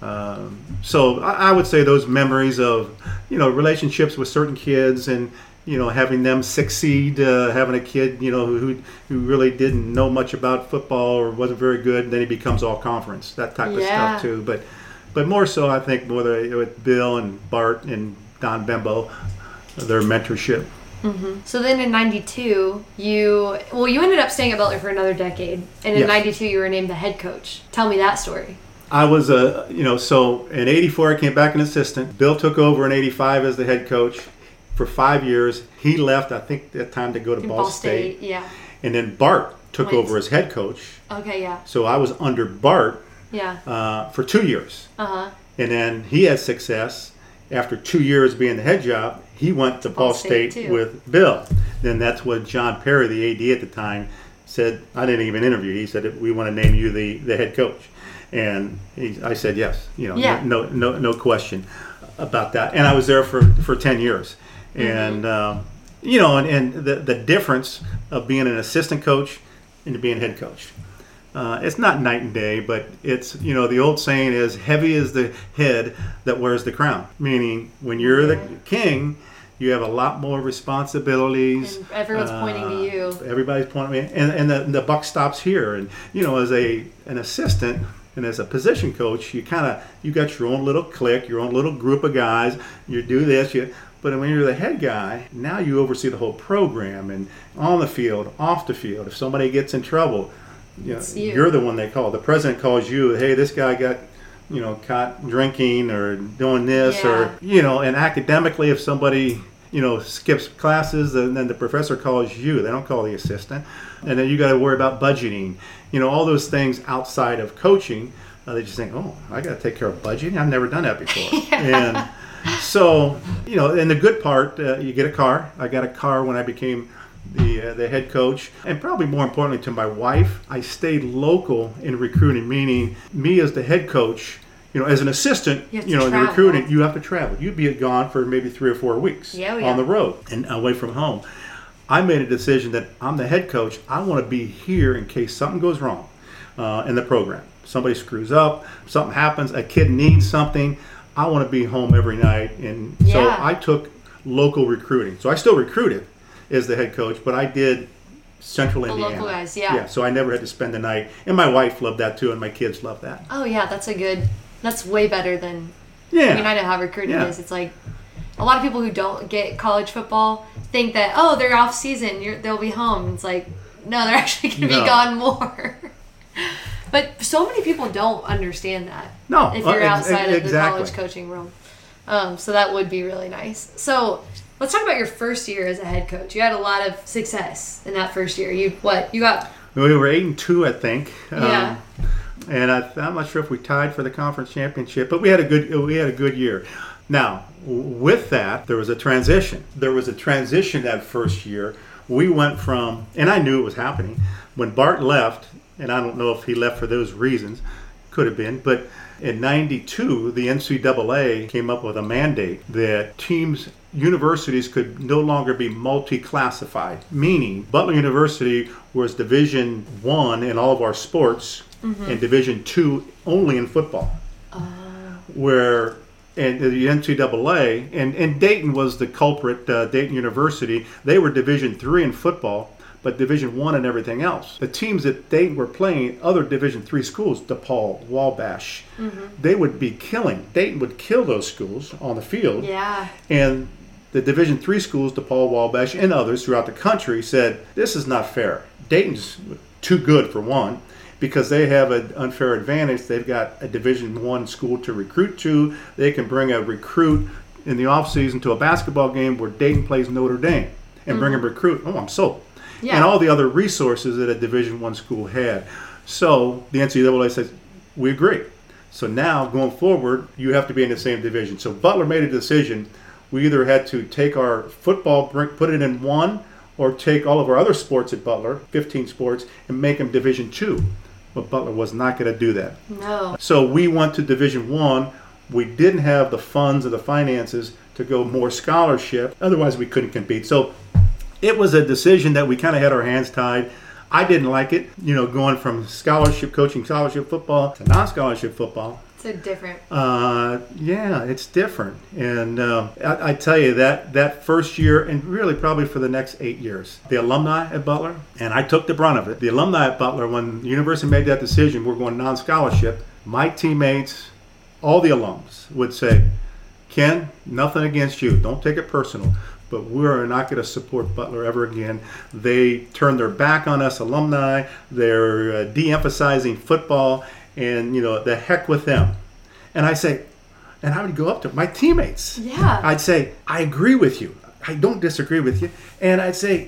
so I would say those memories of relationships with certain kids and having them succeed, having a kid, who really didn't know much about football or wasn't very good, and then he becomes all conference, that type of stuff too. But more so, I think more with Bill and Bart and Don Benbow, their mentorship. Mm-hmm. So then in 92, you ended up staying at Butler for another decade, and in 92 you were named the head coach. Tell me that story. I was so in 84 I came back an assistant. Bill took over in 85 as the head coach. For 5 years, he left, I think, that time to go to Ball State. Yeah. And then Bart took Went. over as head coach. Okay, yeah. So I was under Bart for 2 years. Uh-huh. And then he had success. After 2 years being the head job, he went to Ball State with Bill. Then that's what John Perry, the AD at the time, said. I didn't even interview. He said, we want to name you the head coach. And I said yes. No question about that. And I was there for 10 years. And and the difference of being an assistant coach and being head coach. It's not night and day, but it's, the old saying is, heavy is the head that wears the crown. Meaning, when you're the king, you have a lot more responsibilities. And everyone's pointing to you. Everybody's pointing at me. And the buck stops here. And, as an assistant and as a position coach, you got your own little clique, your own little group of guys. You do this, but when you're the head guy, now you oversee the whole program, and on the field, off the field. If somebody gets in trouble, you're the one they call. The president calls you, hey, this guy got, caught drinking or doing this, or, and academically, if somebody, skips classes, and then the professor calls you. They don't call the assistant. And then you got to worry about budgeting, all those things outside of coaching. They just think, oh, I got to take care of budgeting. I've never done that before. And so, and the good part, you get a car. I got a car when I became the head coach. And probably more importantly to my wife, I stayed local in recruiting, meaning me as the head coach, as an assistant, in the recruiting, you have to travel. You'd be gone for maybe 3 or 4 weeks on the road and away from home. I made a decision that I'm the head coach. I want to be here in case something goes wrong in the program. Somebody screws up, something happens, a kid needs something. I want to be home every night. And so I took local recruiting. So I still recruited as the head coach, but I did Central Indiana. Local guys, Yeah, so I never had to spend the night. And my wife loved that too, and my kids loved that. Oh, yeah, that's way better than, I know how recruiting is. It's like, a lot of people who don't get college football think that, they're off season, they'll be home. It's like, no, they're actually going to be gone more. But so many people don't understand that. No, if you're outside of the college coaching realm. So that would be really nice. So let's talk about your first year as a head coach. You had a lot of success in that first year. You got? We were 8-2, I think. Yeah. And I'm not sure if we tied for the conference championship, but we had a good year. Now, with that, there was a transition. There was a transition that first year. We went from, and I knew it was happening when Bart left. And I don't know if he left for those reasons, could have been, but in '92, the NCAA came up with a mandate that universities could no longer be multi-classified, meaning Butler University was Division I in all of our sports and Division II only in football. Where and the NCAA, and Dayton was the culprit, Dayton University, they were Division III in football, but Division I and everything else. The teams that they were playing, other Division III schools, DePaul, Wabash, they would be killing. Dayton would kill those schools on the field. Yeah. And the Division III schools, DePaul, Wabash, and others throughout the country said, this is not fair. Dayton's too good for one, because they have an unfair advantage. They've got a Division I school to recruit to. They can bring a recruit in the offseason to a basketball game where Dayton plays Notre Dame and bring a recruit. Oh, I'm sold. Yeah. And all the other resources that a Division I school had. So the NCAA says, we agree. So now, going forward, you have to be in the same division. So Butler made a decision. We either had to take our football, put it in one, or take all of our other sports at Butler, 15 sports, and make them Division II. But Butler was not going to do that. No. So we went to Division I. We didn't have the funds or the finances to go more scholarship. Otherwise, we couldn't compete. So it was a decision that we kind of had our hands tied. I didn't like it, going from coaching scholarship football to non-scholarship football. So different. Yeah, it's different. And I tell you, that first year, and really probably for the next 8 years, the alumni at Butler, and I took the brunt of it. The alumni at Butler, when the university made that decision, we're going non-scholarship, my teammates, all the alums would say, Ken, nothing against you. Don't take it personal. But we're not going to support Butler ever again. They turned their back on us alumni. They're de-emphasizing football, and the heck with them. And I say, and I would go up to my teammates. Yeah. I'd say, I agree with you. I don't disagree with you. And I'd say,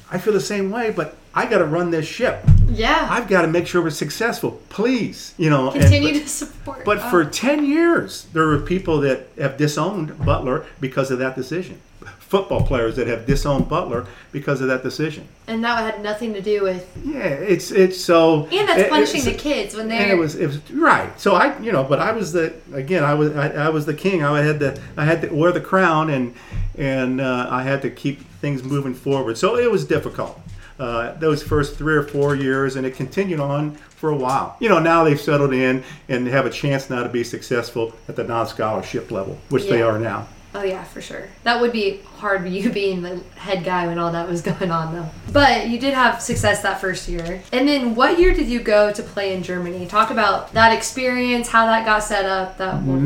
I feel the same way, but I got to run this ship. Yeah. I've got to make sure we're successful. Please, Continue to support. But for 10 years, there were people that have disowned Butler because of that decision. Football players that have disowned Butler because of that decision. And that had nothing to do with. Yeah, it's so. And that's punishing the kids when they're. And it was right. So but I was the king. I had to wear the crown, and I had to keep things moving forward. So it was difficult. Those first 3 or 4 years, and it continued on for a while. Now they've settled in and have a chance now to be successful at the non-scholarship level, which they are now. Oh yeah, for sure. That would be hard, you being the head guy when all that was going on, though. But you did have success that first year. And then what year did you go to play in Germany? Talk about that experience, how that got set up.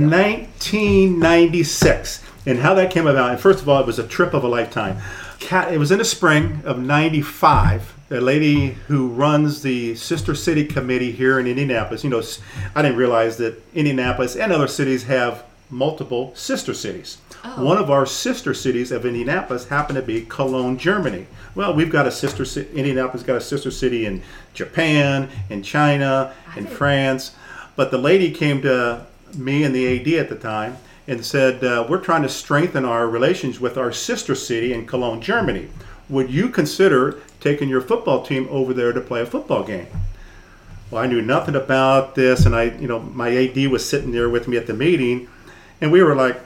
1996, and how that came about. And first of all, it was a trip of a lifetime. It was in the spring of 95. The lady who runs the Sister City Committee here in Indianapolis, I didn't realize that Indianapolis and other cities have multiple sister cities. Oh. One of our sister cities of Indianapolis happened to be Cologne, Germany. Well, we've got a sister city. Indianapolis got a sister city in Japan, in China, in France. But the lady came to me and the AD at the time and said, we're trying to strengthen our relations with our sister city in Cologne, Germany. Would you consider taking your football team over there to play a football game? Well, I knew nothing about this, and my AD was sitting there with me at the meeting, and we were like,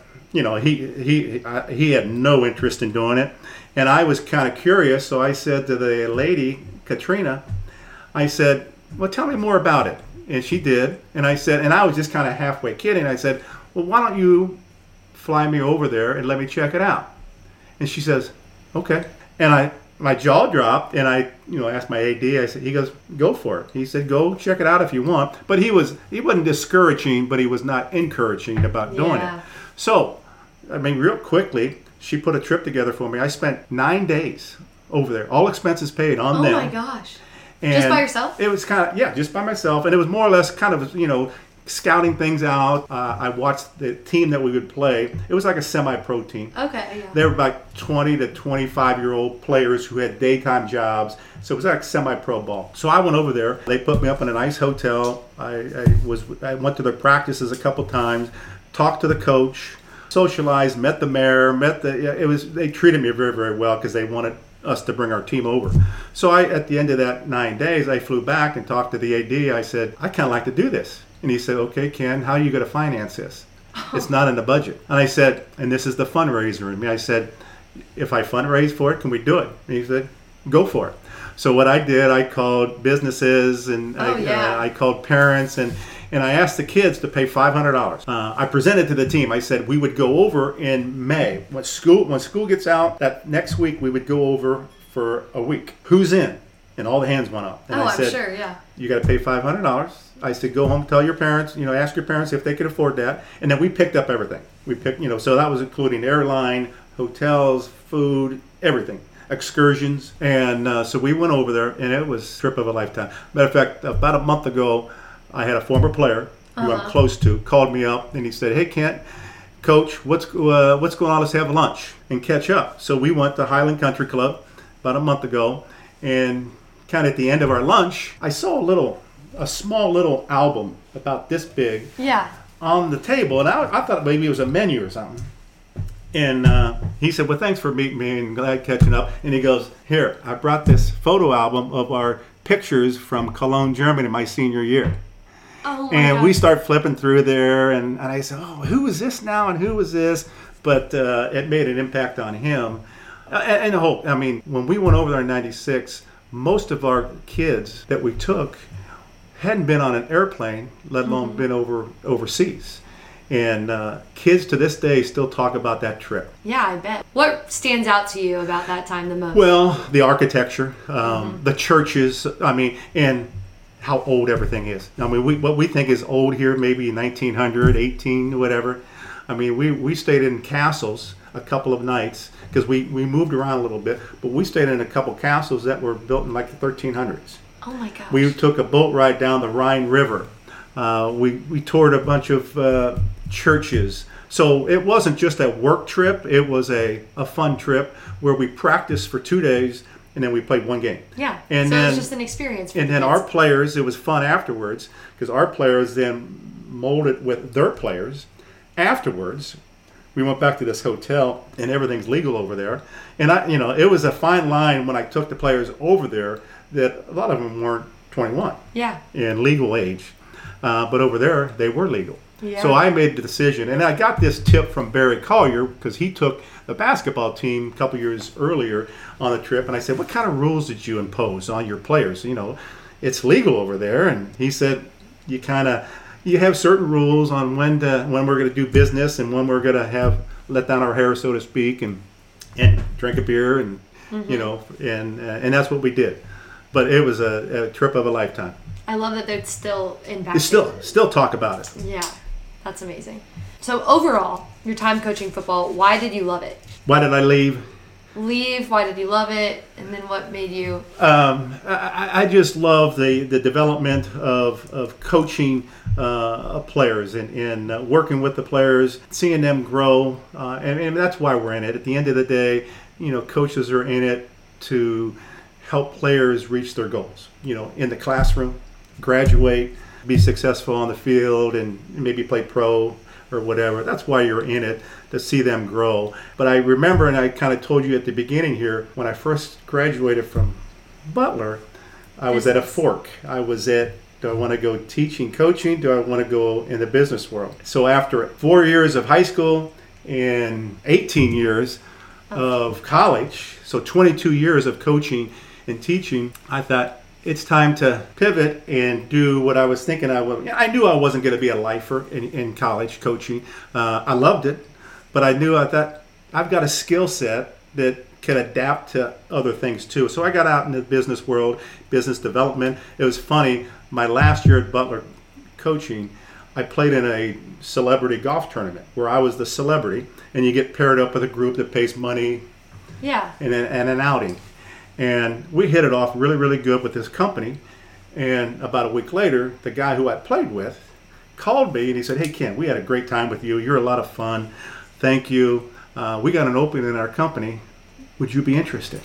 he had no interest in doing it, and I was kind of curious, so I said to the lady, Katrina, I said, well, tell me more about it. And she did, and I said, and I was just kind of halfway kidding, I said, well, why don't you fly me over there and let me check it out? And she says, okay. And my jaw dropped, and I asked my AD, he goes, go for it. He said, go check it out if you want. But he wasn't discouraging, but he was not encouraging about doing it. So, real quickly, she put a trip together for me. I spent 9 days over there, all expenses paid on them. Oh my gosh. And just by yourself? It was just by myself. And it was more or less kind of, scouting things out. I watched the team that we would play. It was like a semi-pro team. Okay, yeah. They were about 20 to 25-year-old players who had daytime jobs. So it was like semi-pro ball. So I went over there. They put me up in a nice hotel. I went to their practices a couple times, talked to the coach, socialized, met the mayor, they treated me very, very well because they wanted us to bring our team over. So at the end of that 9 days, I flew back and talked to the AD. I said, I kind of like to do this. And he said, okay, Ken, how are you going to finance this? It's not in the budget. And I said, and this is the fundraiser in me. I said, if I fundraise for it, can we do it? And he said, go for it. So what I did, I called businesses and I called parents and I asked the kids to pay $500. I presented to the team. I said we would go over in May. When school gets out, that next week we would go over for a week. Who's in? And all the hands went up. And I said, I'm sure, yeah. You got to pay $500. I said, go home, tell your parents, ask your parents if they could afford that. And then we picked up everything. We picked, so that was including airline, hotels, food, everything, excursions. And so we went over there, and it was a trip of a lifetime. Matter of fact, about a month ago, I had a former player who I'm close to called me up, and he said, hey, Kent, Coach, what's going on? Let's have lunch and catch up. So we went to Highland Country Club about a month ago, and kind of at the end of our lunch, I saw a small little album about this big on the table, and I thought maybe it was a menu or something. And he said, well, thanks for meeting me and glad catching up. And he goes, here, I brought this photo album of our pictures from Cologne, Germany, my senior year. Oh my and God. We start flipping through there, and I said, oh, who is this now and who is this? But it made an impact on him. And the whole, when we went over there in 96, most of our kids that we took hadn't been on an airplane, let alone been overseas. And kids to this day still talk about that trip. Yeah, I bet. What stands out to you about that time the most? Well, the architecture, the churches, and how old everything is. What we think is old here, maybe 1900, 18, whatever. We stayed in castles a couple of nights because we moved around a little bit, but we stayed in a couple castles that were built in like the 1300s. Oh my gosh. We took a boat ride down the Rhine River. We toured a bunch of churches. So it wasn't just a work trip, it was a fun trip where we practiced for 2 days and then we played one game. Yeah. And so then, it was just an experience for and the then kids. our players, it was fun afterwards because our players then molded with their players. Afterwards, we went back to this hotel, and everything's legal over there. And it was a fine line when I took the players over there that a lot of them weren't 21 Yeah. in legal age, but over there they were legal. Yeah. So I made the decision, and I got this tip from Barry Collier because he took the basketball team a couple years earlier on a trip, and I said, "What kind of rules did you impose on your players? It's legal over there." And he said, "You have certain rules on when we're going to do business and when we're going to let down our hair, so to speak, and drink a beer, and and that's what we did." But it was a trip of a lifetime. I love that it's still impacting. You still talk about it. Yeah, that's amazing. So overall, your time coaching football, why did you love it? Why did I leave? Why did you love it? And then what made you... I just love the development of coaching players and working with the players, seeing them grow, and that's why we're in it. At the end of the day, coaches are in it to help players reach their goals. In the classroom, graduate, be successful on the field, and maybe play pro or whatever. That's why you're in it, to see them grow. But I remember, and I kind of told you at the beginning here, when I first graduated from Butler, I was at a fork. I was at, do I want to go teaching, coaching? Do I want to go in the business world? So after 4 years of high school and 18 years of college, so 22 years of coaching and teaching, I thought, it's time to pivot and do what I was thinking I would. I knew I wasn't going to be a lifer in college coaching. I loved it, but I thought, I've got a skill set that can adapt to other things too. So I got out in the business world, business development. It was funny, my last year at Butler coaching, I played in a celebrity golf tournament where I was the celebrity, and you get paired up with a group that pays money and an outing. And we hit it off really, really good with this company. And about a week later, the guy who I played with called me and he said, "Hey, Ken, we had a great time with you. You're a lot of fun. Thank you. We got an opening in our company. Would you be interested?"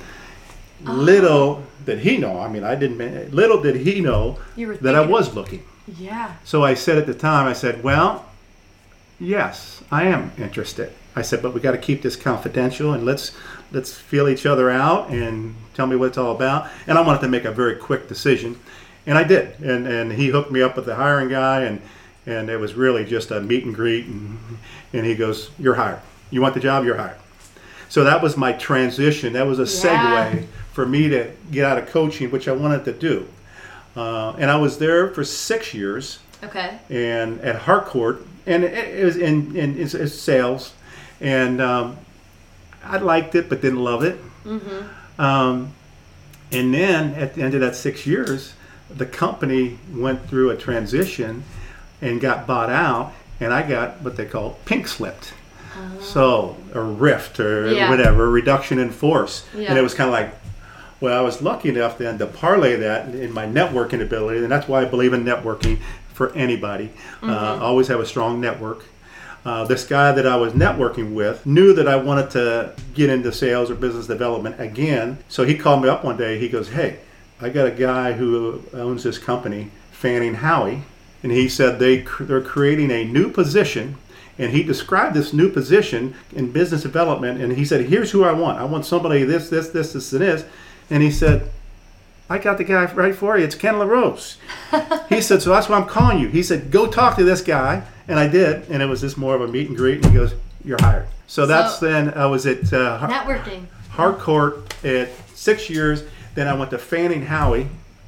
Little did he know, little did he know that I was looking. Yeah. So I said at the time, well, yes, I am interested. I said, but we got to keep this confidential, and let's feel each other out and tell me what it's all about. And I wanted to make a very quick decision, and I did. And he hooked me up with the hiring guy, and it was really just a meet and greet. And he goes, "You're hired. You want the job? You're hired." So that was my transition. That was a segue for me to get out of coaching, which I wanted to do. And I was there for 6 years. Okay. And at Harcourt, and it was in sales. And I liked it, but didn't love it. Mm-hmm. And then at the end of that 6 years, the company went through a transition and got bought out, and I got what they call pink slipped. So a rift or whatever, a reduction in force. Yeah. And it was kind of like, well, I was lucky enough then to parlay that in my networking ability, and that's why I believe in networking for anybody. Always have a strong network. This guy that I was networking with knew that I wanted to get into sales or business development again. So he called me up one day. He goes, "Hey, I got a guy who owns this company, Fanning Howie." And he said they're creating a new position. And he described this new position in business development. And he said, "Here's who I want. I want somebody this, and this." And he said, "I got the guy right for you. It's Ken LaRose." He said, "So that's why I'm calling you." He said, "Go talk to this guy." And I did, and it was just more of a meet and greet. And he goes, "You're hired." So that's then I was at networking Harcourt at 6 years. Then I went to Fanning Howie.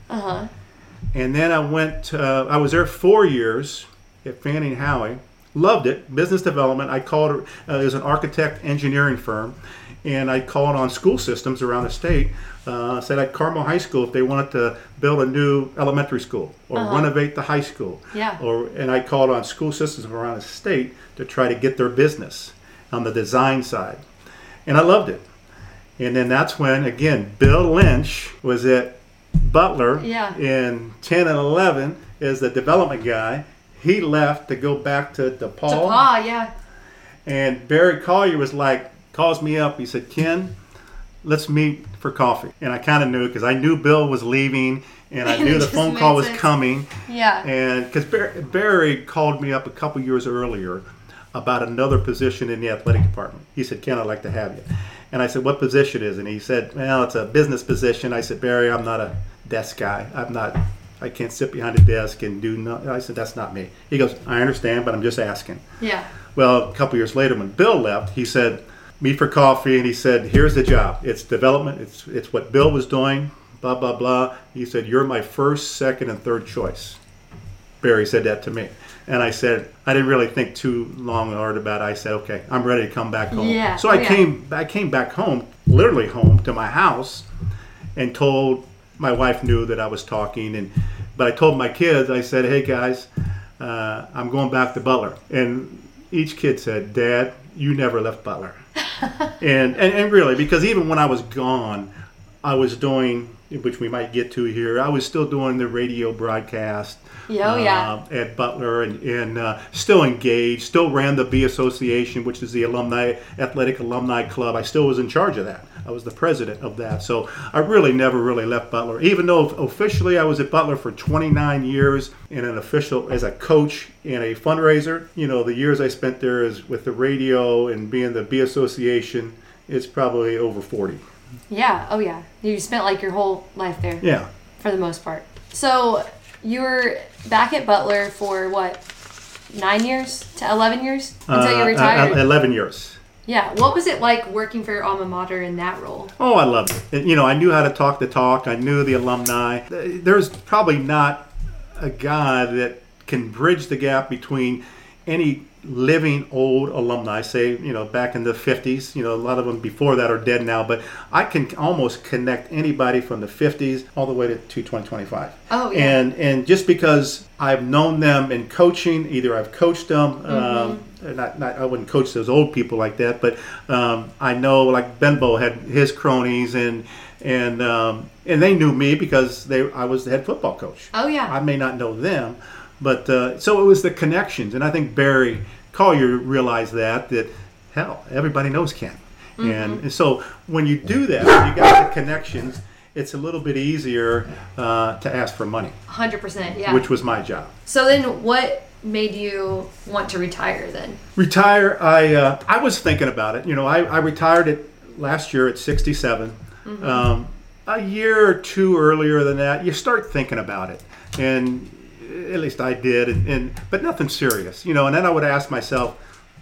And then I was there 4 years at Fanning Howie. Loved it. Business development. I called it was an architect engineering firm, and I called on school systems around the state. Said at Carmel High School if they wanted to build a new elementary school or renovate the high school. Yeah. And I called on school systems around the state to try to get their business on the design side. And I loved it. And then that's when, again, Bill Lynch was at Butler in 10 and 11 as the development guy. He left to go back to DePaul. DePaul, yeah. And Barry Collier calls me up. He said, "Ken, let's meet for coffee. And I kind of knew, because I knew Bill was leaving, and I knew the phone call was coming. Yeah. And because Barry called me up a couple years earlier about another position in the athletic department. He said, Ken, I'd like to have you. And I said, what position is it? And he said, well, it's a business position. I said, Barry, I'm not a desk guy. I can't sit behind a desk and do nothing. I said, that's not me. He goes, I understand, but I'm just asking. Yeah. Well, a couple years later, when Bill left, he said, meet for coffee, and he said, here's the job. It's development. It's what Bill was doing, blah, blah, blah. He said, you're my first, second, and third choice. Barry said that to me. And I said, I didn't really think too long and hard about it. I said, okay, I'm ready to come back home. Yeah. So I came back home, literally home to my house, and told my wife knew that I was talking, but I told my kids, I said, hey guys, I'm going back to Butler. And each kid said, Dad, you never left Butler. and really, because even when I was gone, I was doing, which we might get to here, I was still doing the radio broadcast. At Butler, and still engaged, still ran the B Association, which is the athletic alumni club. I still was in charge of that. I was the president of that. So I really never really left Butler, even though officially I was at Butler for 29 years and an official as a coach and a fundraiser. The years I spent there is with the radio and being the B Association, it's probably over 40. Yeah. Oh, yeah. You spent like your whole life there. Yeah. For the most part. So you were back at Butler for what, 9 years to 11 years until you retired? 11 years. Yeah. What was it like working for your alma mater in that role? Oh, I loved it. I knew how to talk the talk. I knew the alumni. There's probably not a guy that can bridge the gap between any living old alumni, say, back in the 50s, a lot of them before that are dead now, but I can almost connect anybody from the 50s all the way to 2025. Oh, yeah. And just because I've known them in coaching, either I've coached them, I wouldn't coach those old people like that, but I know like Benbow had his cronies and they knew me because I was the head football coach. Oh, yeah. I may not know them, but so it was the connections, and I think Barry Collier realized that hell, everybody knows Ken, and so when you do that, when you got the connections, it's a little bit easier to ask for money. 100%, yeah. Which was my job. So then, what made you want to retire then? Retire, I was thinking about it. I retired last year at 67. A year or two earlier than that, you start thinking about it, and at least I did, but nothing serious, and then I would ask myself,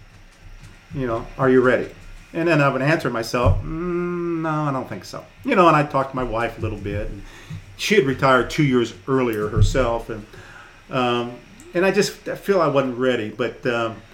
are you ready? And then I would answer myself, no, I don't think so. And I talked to my wife a little bit, and she had retired 2 years earlier herself, and I feel I wasn't ready, but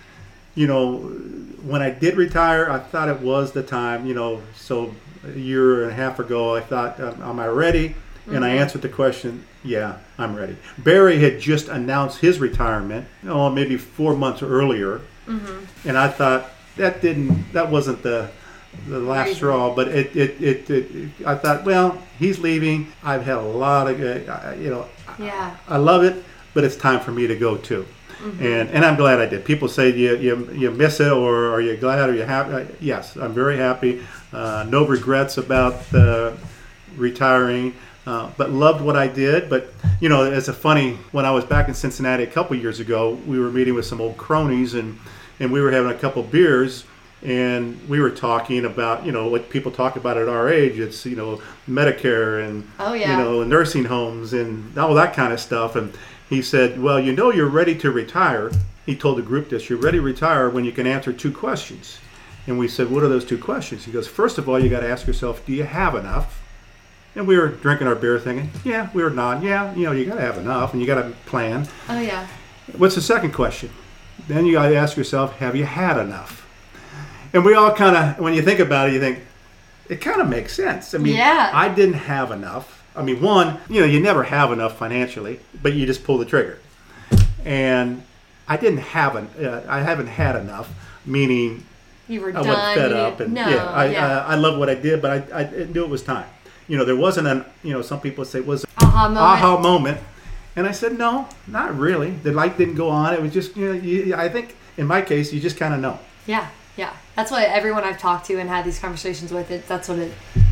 when I did retire, I thought it was the time, so a year and a half ago, I thought, am I ready? And I answered the question, yeah, I'm ready. Barry had just announced his retirement, maybe 4 months earlier. And I thought that wasn't the last straw, but I thought, well, he's leaving. I've had a lot of, I love it, but it's time for me to go too. And I'm glad I did. People say you miss it, or are you glad, or you happy? Yes, I'm very happy. No regrets about retiring. But loved what I did. But, it's a funny, when I was back in Cincinnati a couple years ago, we were meeting with some old cronies, and we were having a couple beers, and we were talking about, what people talk about at our age. It's, Medicare and, nursing homes and all that kind of stuff. And he said, well, you're ready to retire. He told the group this, you're ready to retire when you can answer 2 questions. And we said, what are those 2 questions? He goes, first of all, you got to ask yourself, do you have enough? And we were drinking our beer thinking, yeah, we were nodding. Yeah, you got to have enough, and you got to plan. Oh, yeah. What's the second question? Then you got to ask yourself, have you had enough? And we all kind of, when you think about it, you think, it kind of makes sense. I mean, I didn't have enough. I mean, one, you never have enough financially, but you just pull the trigger. And I haven't had enough, meaning you were I wasn't fed up. And I love what I did, but I knew it was time. There wasn't some people say, was an aha moment. And I said, no, not really. The light didn't go on. It was just, I think in my case, you just kind of know. Yeah. That's what everyone I've talked to and had these conversations with, that's what it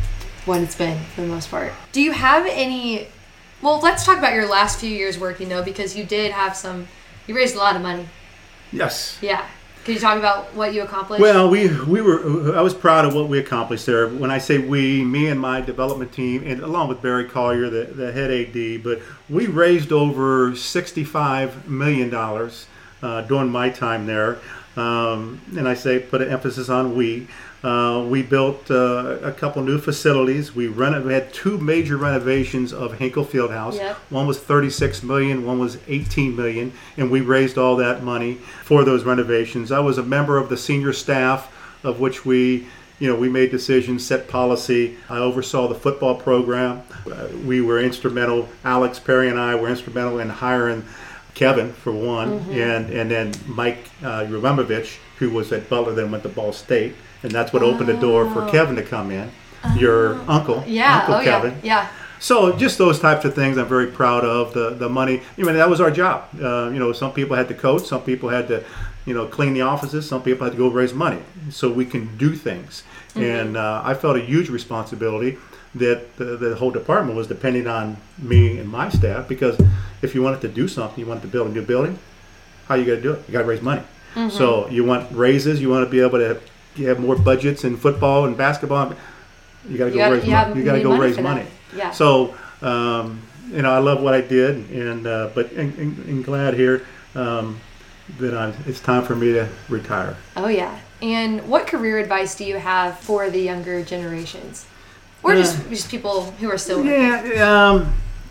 what it's been for the most part. Do you have any... Well, let's talk about your last few years working, though, because you did have you raised a lot of money. Yes. Yeah. Can you talk about what you accomplished? Well, I was proud of what we accomplished there. When I say we, me and my development team, and along with Barry Collier, the head AD, but we raised over $65 million during my time there. And I say put an emphasis on we. We built a couple new facilities. We had two major renovations of Hinkle Fieldhouse. Yep. One was $36 million, one was $18 million, and we raised all that money for those renovations. I was a member of the senior staff, of which we made decisions, set policy. I oversaw the football program. We were instrumental. Alex Perry and I were instrumental in hiring Kevin, for one, and then Mike Uramovich, who was at Butler, then went to Ball State. And that's what opened the door for Kevin to come in, your uncle, Uncle Kevin. Yeah. So just those types of things I'm very proud of. The money, that was our job. Some people had to coach, some people had to, clean the offices, some people had to go raise money so we can do things. And I felt a huge responsibility that the whole department was depending on me and my staff, because if you wanted to do something, you wanted to build a new building, how you got to do it? You got to raise money. So you want raises, you want to be able to have more budgets in football and basketball. You got to go raise money. You got to go raise money. Yeah. So I love what I did, and glad here that it's time for me to retire. Oh yeah. And what career advice do you have for the younger generations, or just people who are still? Yeah.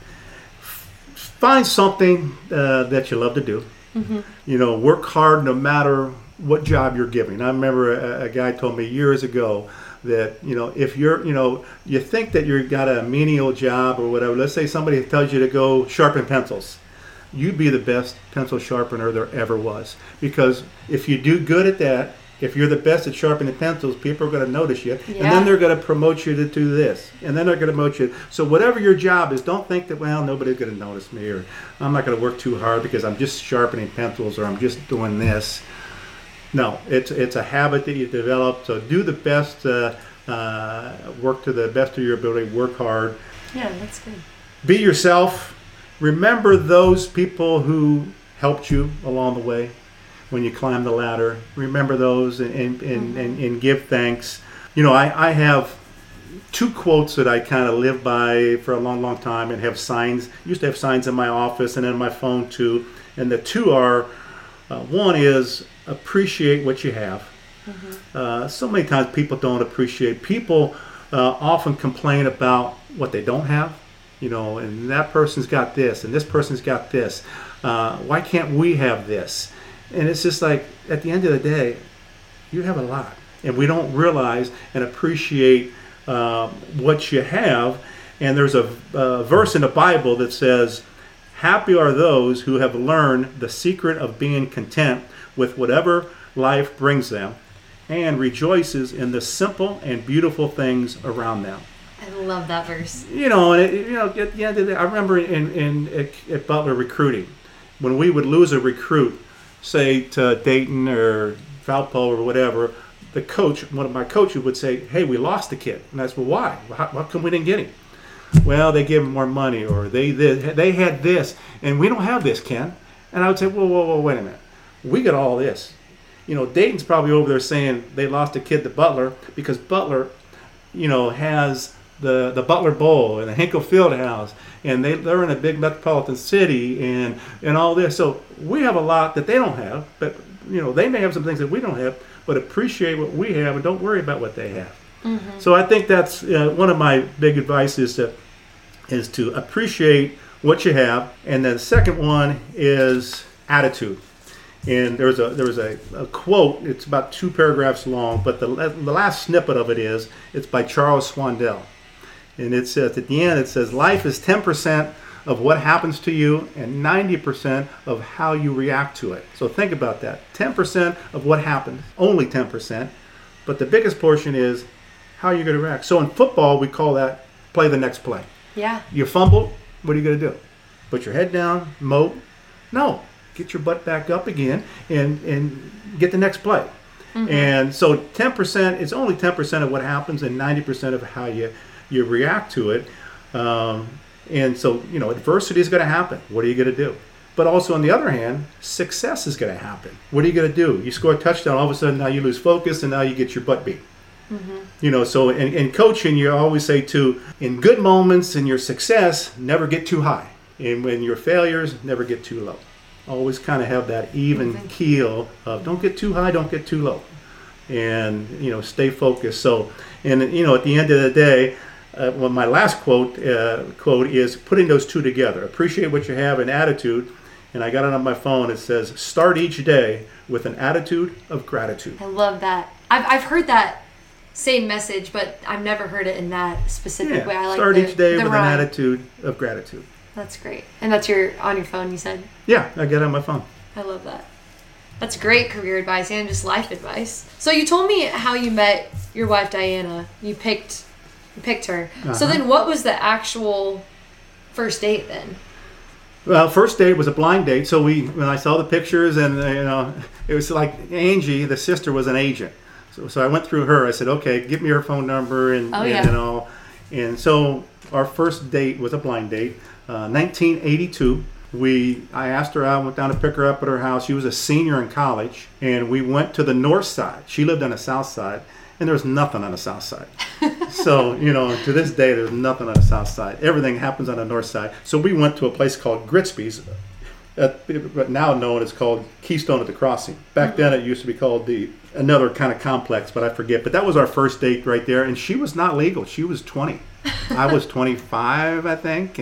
Find something that you love to do. Work hard no matter what job you're giving. I remember a guy told me years ago that, if you think that you've got a menial job or whatever, let's say somebody tells you to go sharpen pencils, you'd be the best pencil sharpener there ever was. Because if you do good at that, if you're the best at sharpening pencils, people are going to notice you. Yeah. And then they're going to promote you to do this. And then they're going to promote you. So whatever your job is, don't think that, nobody's going to notice me, or I'm not going to work too hard because I'm just sharpening pencils, or I'm just doing this. No, it's a habit that you develop. So do the best, work to the best of your ability, work hard. Yeah, that's good. Be yourself. Remember those people who helped you along the way when you climb the ladder. Remember those and give thanks. I have two quotes that I kind of live by for a long, long time, and have signs. Used to have signs in my office and in my phone too. And the two are, one is, appreciate what you have. So many times people don't appreciate. People often complain about what they don't have. And that person's got this, and this person's got this. Why can't we have this? And it's just like, at the end of the day, you have a lot. And we don't realize and appreciate what you have. And there's a verse in the Bible that says, happy are those who have learned the secret of being content with whatever life brings them, and rejoices in the simple and beautiful things around them. I love that verse. At the end of the day, I remember at Butler recruiting, when we would lose a recruit, say to Dayton or Valpo or whatever, the coach, one of my coaches would say, hey, we lost the kid. And I said, well, why? How come we didn't get him? Well, they gave him more money, or they had this, and we don't have this, Ken. And I would say, whoa, wait a minute. We got all this. Dayton's probably over there saying they lost a kid to Butler because Butler, has the Butler Bowl and the Hinkle Fieldhouse, and they're in a big metropolitan city and all this. So we have a lot that they don't have, but they may have some things that we don't have, but appreciate what we have and don't worry about what they have. So I think that's one of my big advice is to appreciate what you have. And then the second one is attitude. And there was a quote. It's about 2 paragraphs long, but the last snippet of it it's by Charles Swindoll. And it says, at the end, it says, life is 10% of what happens to you and 90% of how you react to it. So think about that. 10% of what happened, only 10%, but the biggest portion is how you're going to react. So in football, we call that play the next play. Yeah. You fumble, what are you going to do? Put your head down, mope? No. Get your butt back up again and get the next play. And so 10%, it's only 10% of what happens and 90% of how you react to it. And so, adversity is going to happen. What are you going to do? But also, on the other hand, success is going to happen. What are you going to do? You score a touchdown, all of a sudden now you lose focus, and now you get your butt beat. So in coaching, you always say in good moments in your success, never get too high. And when your failures, never get too low. Always kind of have that even keel of don't get too high, don't get too low. And, stay focused. So, and, at the end of the day, my last quote is putting those two together. Appreciate what you have and attitude. And I got it on my phone. It says, start each day with an attitude of gratitude. I love that. I've heard that same message, but I've never heard it in that specific way. I like start each day with rhyme. an attitude of gratitude. That's great. And that's on your phone, you said? Yeah, I get it on my phone. I love that. That's great career advice and just life advice. So you told me how you met your wife, Diana. You picked her. So then what was the actual first date then? Well, first date was a blind date. So when I saw the pictures, and it was like Angie, the sister, was an agent. So I went through her. I said, okay, give me her phone number and all. And so our first date was a blind date. 1982. I asked her out, went down to pick her up at her house. She was a senior in college, and we went to the north side. She lived on the south side, and there was nothing on the south side. So, to this day, there's nothing on the south side. Everything happens on the north side. So we went to a place called Gritzby's, now known as called Keystone at the Crossing. Back then, it used to be called another kind of complex, but I forget. But that was our first date right there, and she was not legal. She was 20. I was 25, I think,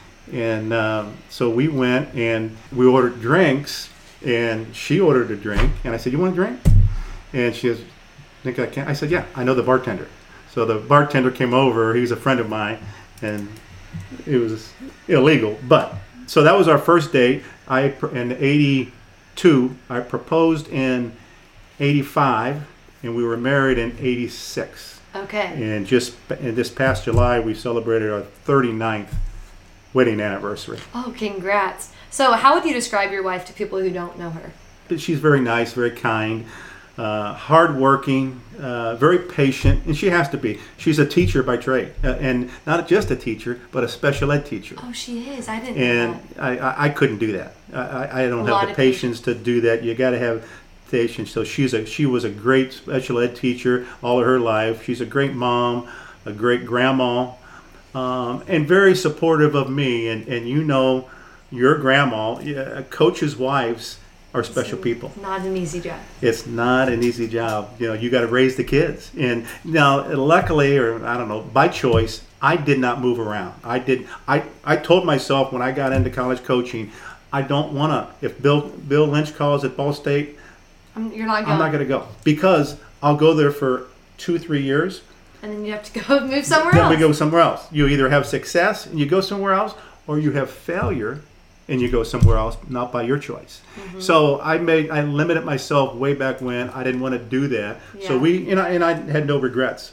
and so we went and we ordered drinks, and she ordered a drink, and I said, "You want a drink?" And she goes, "Think I can?" I said, "Yeah, I know the bartender." So the bartender came over. He was a friend of mine, and it was illegal. But so that was our first date. In '82, I proposed in '85, and we were married in '86. Okay. And this past July, we celebrated our 39th wedding anniversary. Oh, congrats. So how would you describe your wife to people who don't know her? She's very nice, very kind, hardworking, very patient, and she has to be. She's a teacher by trade, and not just a teacher, but a special ed teacher. Oh, she is. I didn't know that. And I couldn't do that. I don't have the patience to do that. You got to have patience. So she was a great special ed teacher all of her life. She's a great mom, a great grandma. And very supportive of me, and your grandma, coaches' wives are special people. Not an easy job. It's not an easy job. You got to raise the kids. And now, luckily, or I don't know, by choice, I did not move around. I told myself when I got into college coaching, I don't want to. If Bill Lynch calls at Ball State, you're not going. I'm not going to go, because I'll go there for 2-3 years. And then you have to go move somewhere else. Then we go somewhere else. You either have success and you go somewhere else, or you have failure and you go somewhere else, not by your choice. So I limited myself way back when. I didn't want to do that. Yeah. So I had no regrets.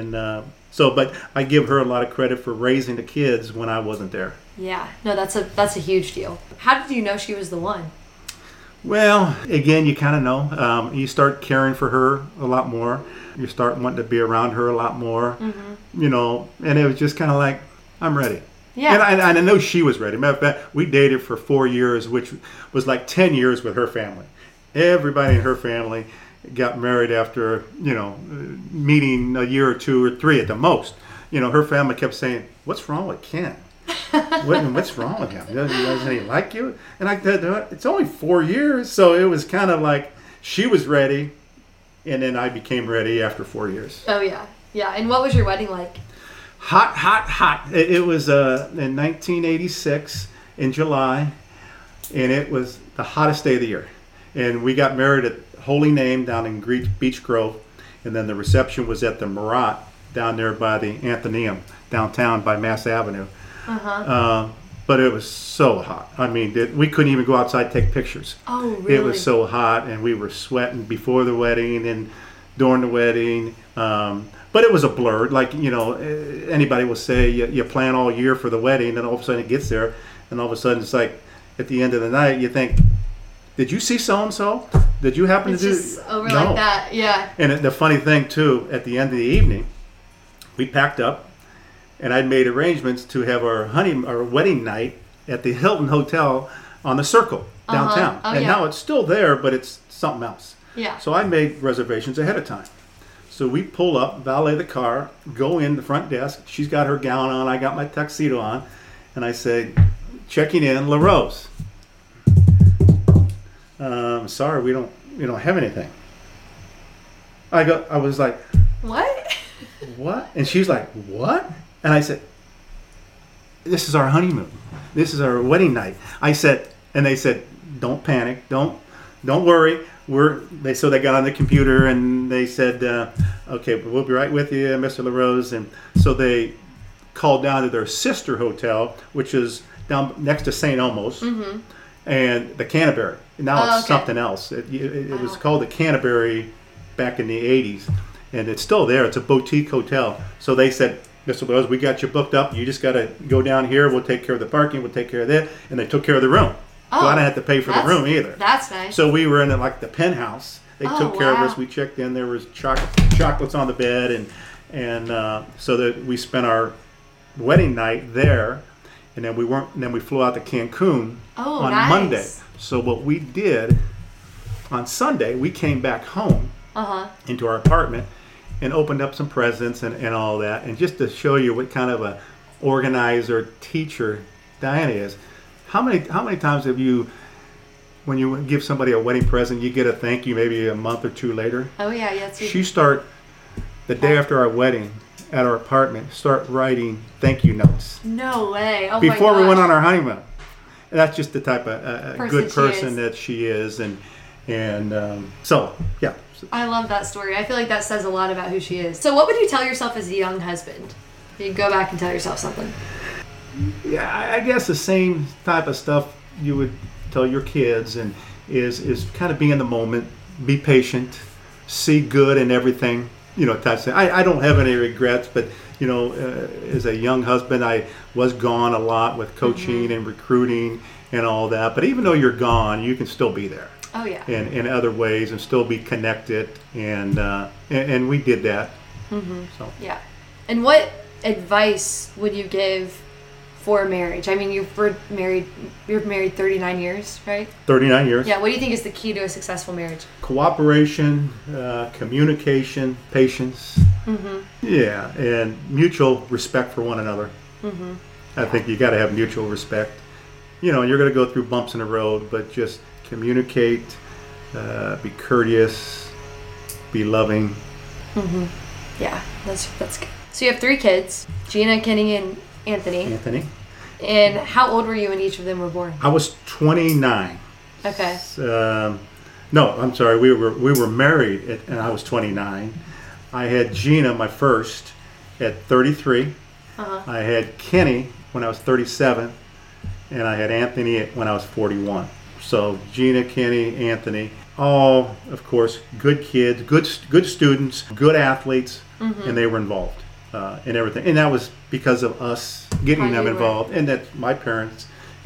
But I give her a lot of credit for raising the kids when I wasn't there. Yeah, no, that's a huge deal. How did you know she was the one? Well, again, you kind of know. You start caring for her a lot more. You start wanting to be around her a lot more, and it was just kind of like, I'm ready. Yeah. And I know she was ready. Matter of fact, we dated for 4 years, which was like 10 years with her family. Everybody in her family got married after, meeting a year or 2 or 3 at the most. Her family kept saying, "What's wrong with Ken? What's wrong with him? Doesn't he like you?" And I said, "It's only 4 years." So it was kind of like she was ready. And then I became ready after 4 years. Oh, yeah. Yeah. And what was your wedding like? Hot, hot, hot. It was in 1986 in July, and it was the hottest day of the year. And we got married at Holy Name down in Beech Grove, and then the reception was at the Murat down there by the Athenaeum, downtown by Mass Avenue. But it was so hot. I mean, we couldn't even go outside to take pictures. Oh, really? It was so hot, and we were sweating before the wedding and during the wedding. But it was a blur. Like, anybody will say you plan all year for the wedding, and all of a sudden it gets there, and all of a sudden it's like at the end of the night you think, did you see so-and-so? Did you happen to do? It's just over like that, yeah. And the funny thing, too, at the end of the evening, we packed up, and I'd made arrangements to have our wedding night at the Hilton Hotel on the Circle downtown. Oh, and yeah. now it's still there, but it's something else. Yeah. So I made reservations ahead of time. So we pull up, valet the car, go in the front desk. She's got her gown on, I got my tuxedo on, and I say, checking in, LaRose. Sorry, we don't have anything. I was like, What? what? And she's like, what? And I said, this is our honeymoon. This is our wedding night. I said, and they said, don't panic, don't worry. So they got on the computer and they said, okay, we'll be right with you, Mr. LaRose. And so they called down to their sister hotel, which is down next to St. Elmo's, and the Canterbury. Now it's something else. It was called the Canterbury back in the 80s, and it's still there. It's a boutique hotel. So they said, Mr. LaRose, we got you booked up. You just got to go down here. We'll take care of the parking. We'll take care of that. And they took care of the room. So I didn't have to pay for the room either. That's nice. So we were in like the penthouse. They took care of us. We checked in. There was chocolates on the bed, and so that we spent our wedding night there, and then we flew out to Cancun on Monday. So what we did on Sunday, we came back home into our apartment and opened up some presents and all that, and just to show you what kind of a organizer teacher Diana is. How many times have you, when you give somebody a wedding present, you get a thank you maybe a month or two later? Oh yeah, yeah. She start the day after our wedding at our apartment, start writing thank you notes. No way. Oh before my we went gosh. on our honeymoon. And that's just the type of good person she that she is, so yeah. I love that story. I feel like that says a lot about who she is. So what would you tell yourself as a young husband? You go back and tell yourself something. Yeah, I guess the same type of stuff you would tell your kids, and is kind of be in the moment, be patient, see good in everything, type of thing. I don't have any regrets, but as a young husband, I was gone a lot with coaching and recruiting and all that. But even though you're gone, you can still be there. Oh yeah. In other ways, and still be connected, and we did that. So yeah. And what advice would you give for marriage? I mean, you're married 39 years, right? 39 years. Yeah. What do you think is the key to a successful marriage? Cooperation, communication, patience. Yeah, and mutual respect for one another. I think you got to have mutual respect. You're going to go through bumps in the road, but just communicate, be courteous, be loving. Yeah, that's good. So you have 3 kids: Gina, Kenny, and Anthony. And how old were you when each of them were born? I was 29. Okay. No, I'm sorry. We were married, and I was 29. I had Gina, my first, at 33. I had Kenny when I was 37, and I had Anthony when I was 41. So Gina, Kenny, Anthony, all, of course, good kids, good students, good athletes, and they were involved in everything. And that was because of us getting them involved, and that my parents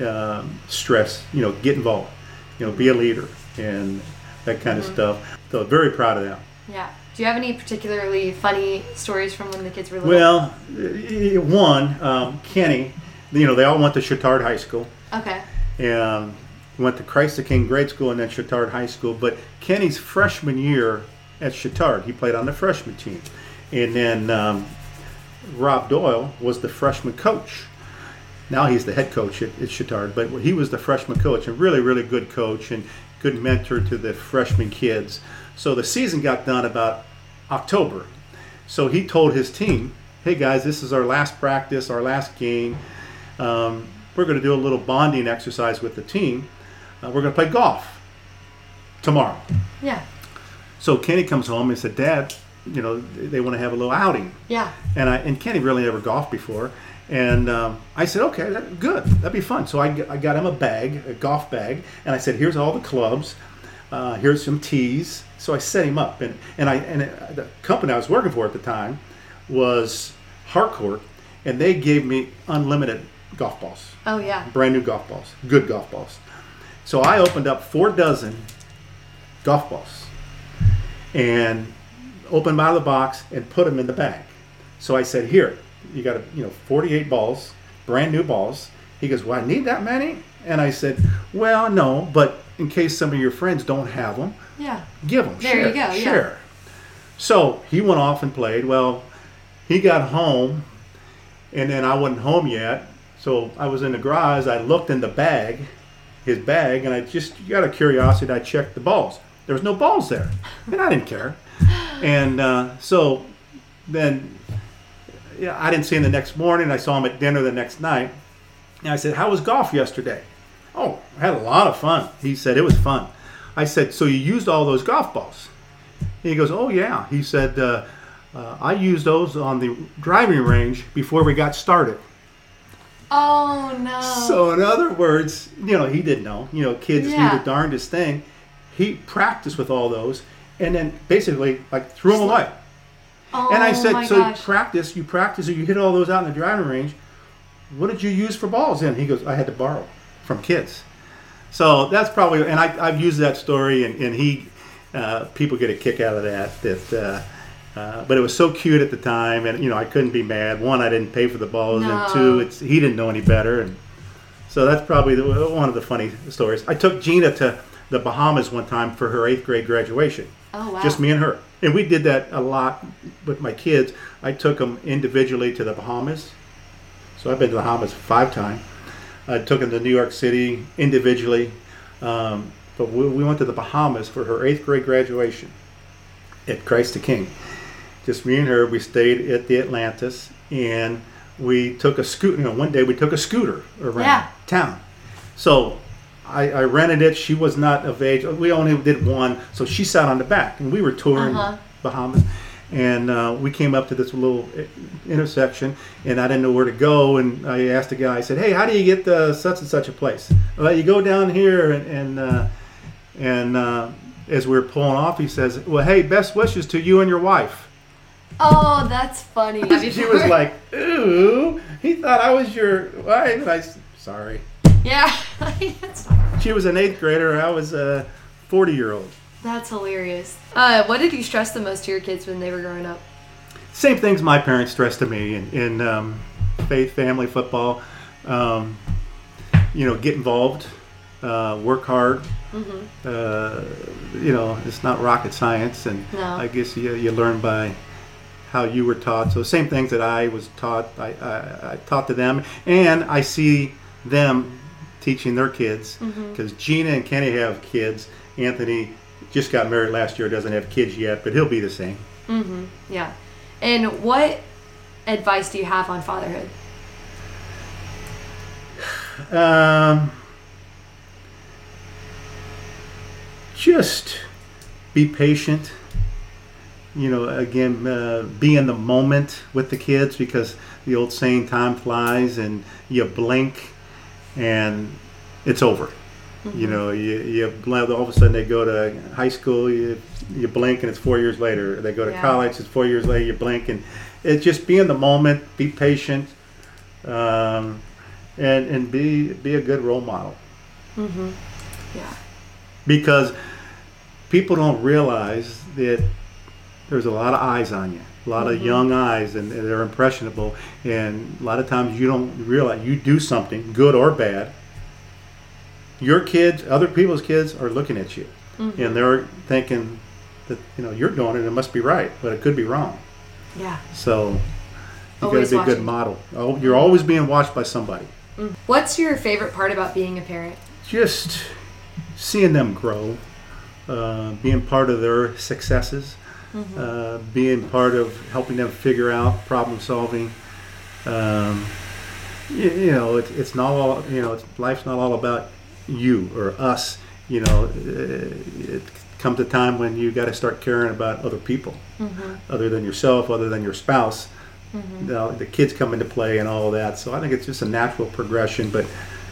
stress, get involved, be a leader, and that kind of stuff. So very proud of them. Yeah. Do you have any particularly funny stories from when the kids were little? Well, one, Kenny, they all went to Chittard High School. Okay. And went to Christ the King grade school and then Chittard High School. But Kenny's freshman year at Chittard, he played on the freshman team. And then Rob Doyle was the freshman coach. Now he's the head coach at Chittard, but he was the freshman coach, and really, really good coach and good mentor to the freshman kids. So the season got done about October. So he told his team, hey guys, this is our last practice, our last game. We're going to do a little bonding exercise with the team. We're going to play golf tomorrow. Yeah. So Kenny comes home and said, Dad, they want to have a little outing. Yeah. And Kenny really never golfed before. And I said, okay, good. That'd be fun. So I got him a golf bag, and I said, here's all the clubs. Here's some tees. So I set him up. And the company I was working for at the time was Harcourt, and they gave me unlimited golf balls. Oh, yeah. Brand new golf balls. Good golf balls. So I opened up 4 dozen golf balls and opened them out of the box and put them in the bag. So I said, here, you got 48 balls, brand new balls. He goes, well, I need that many? And I said, well, no, but in case some of your friends don't have them, give them. There you go. Share. So he went off and played. Well, he got home, and then I wasn't home yet. So I was in the garage. I looked in his bag, and I just out of curiosity, I checked the balls. There was no balls there, and I didn't care. And so then I didn't see him the next morning. I saw him at dinner the next night. And I said, how was golf yesterday? Oh, I had a lot of fun. He said, it was fun. I said, so you used all those golf balls? And he goes, oh, yeah. He said, I used those on the driving range before we got started. Oh, no. So in other words, he didn't know. Kids do the darndest thing. He practiced with all those and then basically threw them away. Oh, and I said, so gosh. you practice, or you hit all those out in the driving range. What did you use for balls then? He goes, I had to borrow from kids. So that's probably, and I've used that story, and people get a kick out of that. But it was so cute at the time, and I couldn't be mad. One, I didn't pay for the balls, and two, he didn't know any better, and so that's probably one of the funny stories. I took Gina to the Bahamas one time for her 8th grade graduation. Oh, wow. Just me and her, and we did that a lot with my kids. I took them individually to the Bahamas. So I've been to the Bahamas 5 times. I took them to New York City individually. But we went to the Bahamas for her 8th grade graduation at Christ the King. Just me and her. We stayed at the Atlantis, and we took a scooter. One day we took a scooter around town. So I rented it. She was not of age. We only did one. So she sat on the back, and we were touring Bahamas. And we came up to this little intersection, and I didn't know where to go. And I asked the guy, I said, hey, how do you get to such and such a place? Well, you go down here, and as we were pulling off, he says, well, hey, best wishes to you and your wife. Oh, that's funny. She was like, ooh, he thought I was your wife. And I said, sorry. Yeah. She was an 8th grader. I was a 40-year-old. That's hilarious. What did you stress the most to your kids when they were growing up? Same things my parents stressed to me in faith, family, football. Get involved, work hard. Mm-hmm. It's not rocket science, and I guess you learn by how you were taught. So same things that I was taught, I taught to them, and I see them teaching their kids, because Gina and Kenny have kids. Anthony just got married last year, doesn't have kids yet, but he'll be the same. Mm-hmm. Yeah. And what advice do you have on fatherhood? Just be patient. Again, be in the moment with the kids, because the old saying, time flies, and you blink and it's over. Mm-hmm. You blink, all of a sudden they go to high school, you blink and it's 4 years later. They go to college, it's 4 years later, you blink, and it's just be in the moment, be patient, and be a good role model. Mm-hmm. Yeah. Because people don't realize that there's a lot of eyes on you, a lot of young eyes, and they're impressionable, and a lot of times you don't realize you do something, good or bad. Your kids, other people's kids are looking at you, and they're thinking that you're doing it. It must be right, but it could be wrong. Yeah. So you got Always to be a good watching. model. Oh, you're always being watched by somebody. What's your favorite part about being a parent? Just seeing them grow, being part of their successes, being part of helping them figure out problem solving. It's not all. Life's not all about you or us. It comes a time when you got to start caring about other people, other than yourself, other than your spouse. The kids come into play and all of that. So I think it's just a natural progression, but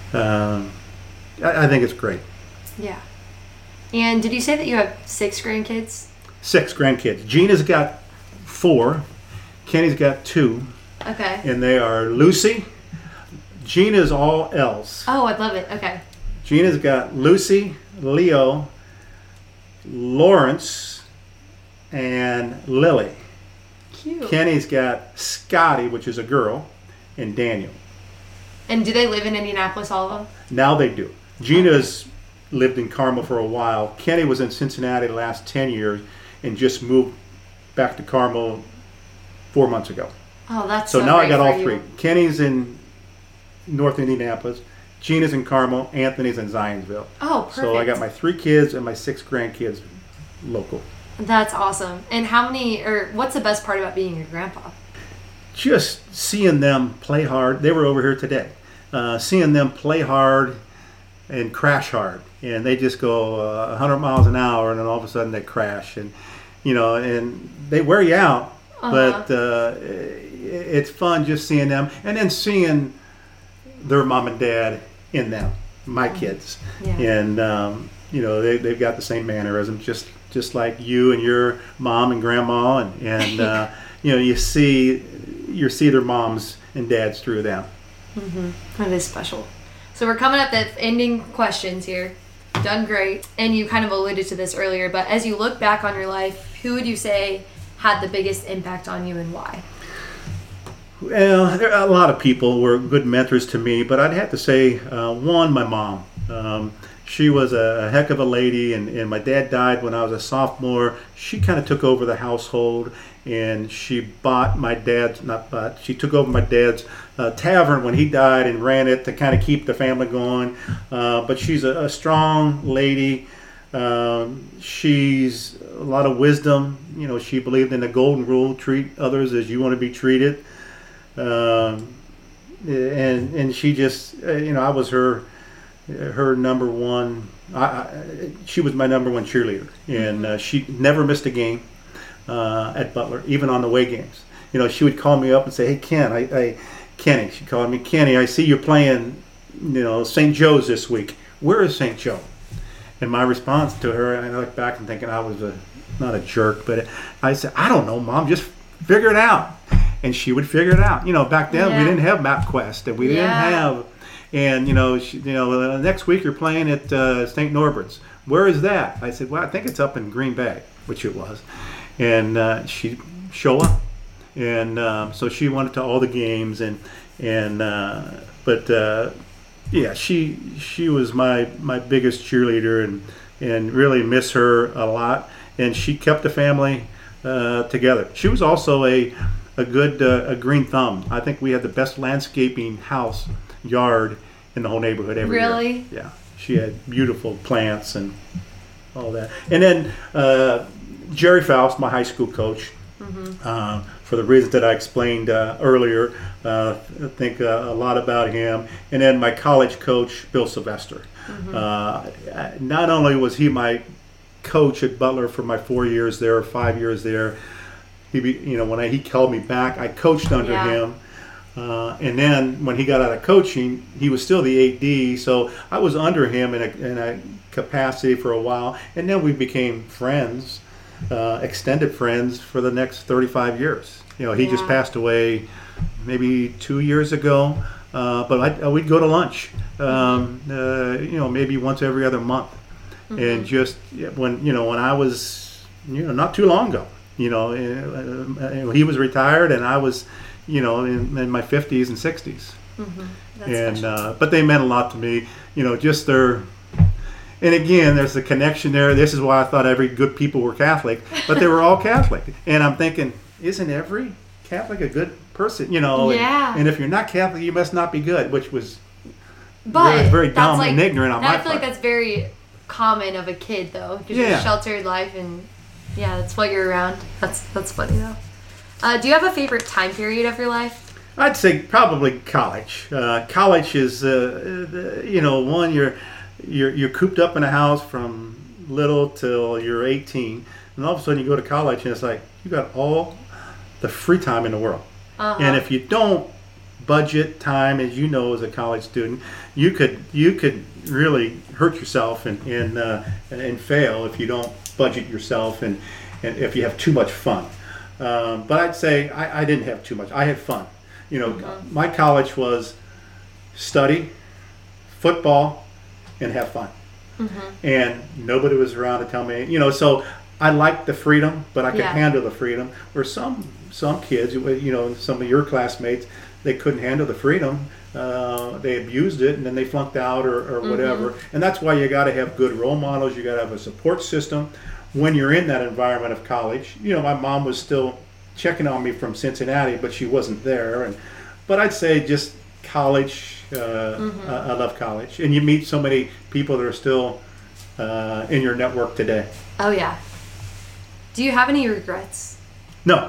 I think it's great. Yeah. And did you say that you have 6 grandkids? 6 grandkids. Gina's got 4. Kenny's got 2. Okay. And they are Lucy. Gina's all L's. Oh, I love it. Okay. Gina's got Lucy, Leo, Lawrence, and Lily. Cute. Kenny's got Scotty, which is a girl, and Daniel. And do they live in Indianapolis, all of them? Now they do. Gina's lived in Carmel for a while. Kenny was in Cincinnati the last 10 years and just moved back to Carmel 4 months ago. Oh, that's so now I got all you. three. Kenny's in North Indianapolis. Gina's in Carmel. Anthony's in Zionsville. Oh, perfect. So I got my 3 kids and my 6 grandkids local. That's awesome. And what's the best part about being a grandpa? Just seeing them play hard. They were over here today. Seeing them play hard and crash hard. And they just go 100 miles an hour, and then all of a sudden they crash. And, and they wear you out. But it's fun just seeing them. And then seeing their mom and dad in them, my kids. Yeah. And, they've got the same mannerisms, just like you and your mom and grandma. And you see their moms and dads through them. Mm-hmm. That is special. So we're coming up at ending questions here. Done great. And you kind of alluded to this earlier, but as you look back on your life, who would you say had the biggest impact on you and why? Well, there are a lot of people were good mentors to me, but I'd have to say, one, my mom. She was a heck of a lady, and my dad died when I was a sophomore. She kind of took over the household, and she took over my dad's tavern when he died and ran it to kind of keep the family going. But she's a strong lady. She's a lot of wisdom. She believed in the golden rule: treat others as you want to be treated. And she just, I was her number one. She was my number one cheerleader, and she never missed a game at Butler, even on the away games. She would call me up and say, "Hey, Kenny," she called me, "Kenny, I see you're playing, St. Joe's this week. Where is St. Joe?" And my response to her, I look back and thinking I was not a jerk, but I said, "I don't know, Mom, just figure it out." And she would figure it out. Back then we didn't have MapQuest, and we didn't have, and next week you're playing at St. Norbert's. Where is that? I said, "Well, I think it's up in Green Bay," which it was. And she'd show up, and so she went to all the games, she was my biggest cheerleader, and really miss her a lot. And she kept the family together. She was also a good green thumb. I think we had the best landscaping yard in the whole neighborhood every year. Really? Yeah. She had beautiful plants and all that. And then Jerry Faust, my high school coach, for the reasons that I explained earlier, I think a lot about him. And then my college coach, Bill Sylvester. Not only was he my coach at Butler for my 4 years there, 5 years there, when he called me back, I coached under him. And then when he got out of coaching, he was still the AD, so I was under him in a capacity for a while. And then we became friends, extended friends for the next 35 years. He just passed away maybe 2 years ago, but we'd go to lunch, maybe once every other month. And just when I was, not too long ago, he was retired, and I was, in my 50s and 60s. And but they meant a lot to me, just their. And again, there's a connection there. This is why I thought every good people were Catholic, but they were all Catholic. And I'm thinking, isn't every Catholic a good person? And if you're not Catholic, you must not be good, which was very dumb and ignorant on my part. I feel like that's very common of a kid, though, because you're sheltered life, and that's what you're around. That's funny though. Do you have a favorite time period of your life? I'd say probably college. College is one, you're cooped up in a house from little till you're 18, and all of a sudden you go to college and it's like you got all the free time in the world. And if you don't budget time, as you know, as a college student, you could really hurt yourself and fail if you don't budget yourself and if you have too much fun. But I'd say I didn't have too much. I had fun. My college was study, football, and have fun. And nobody was around to tell me. So I liked the freedom, but I could Yeah. handle the freedom. Where some kids, some of your classmates, they couldn't handle the freedom. They abused it, and then they flunked out or whatever. And that's why you got to have good role models. You got to have a support system when you're in that environment of college. My mom was still checking on me from Cincinnati, but she wasn't there. But I'd say just college. I love college, and you meet so many people that are still in your network today. Oh yeah. Do you have any regrets? No.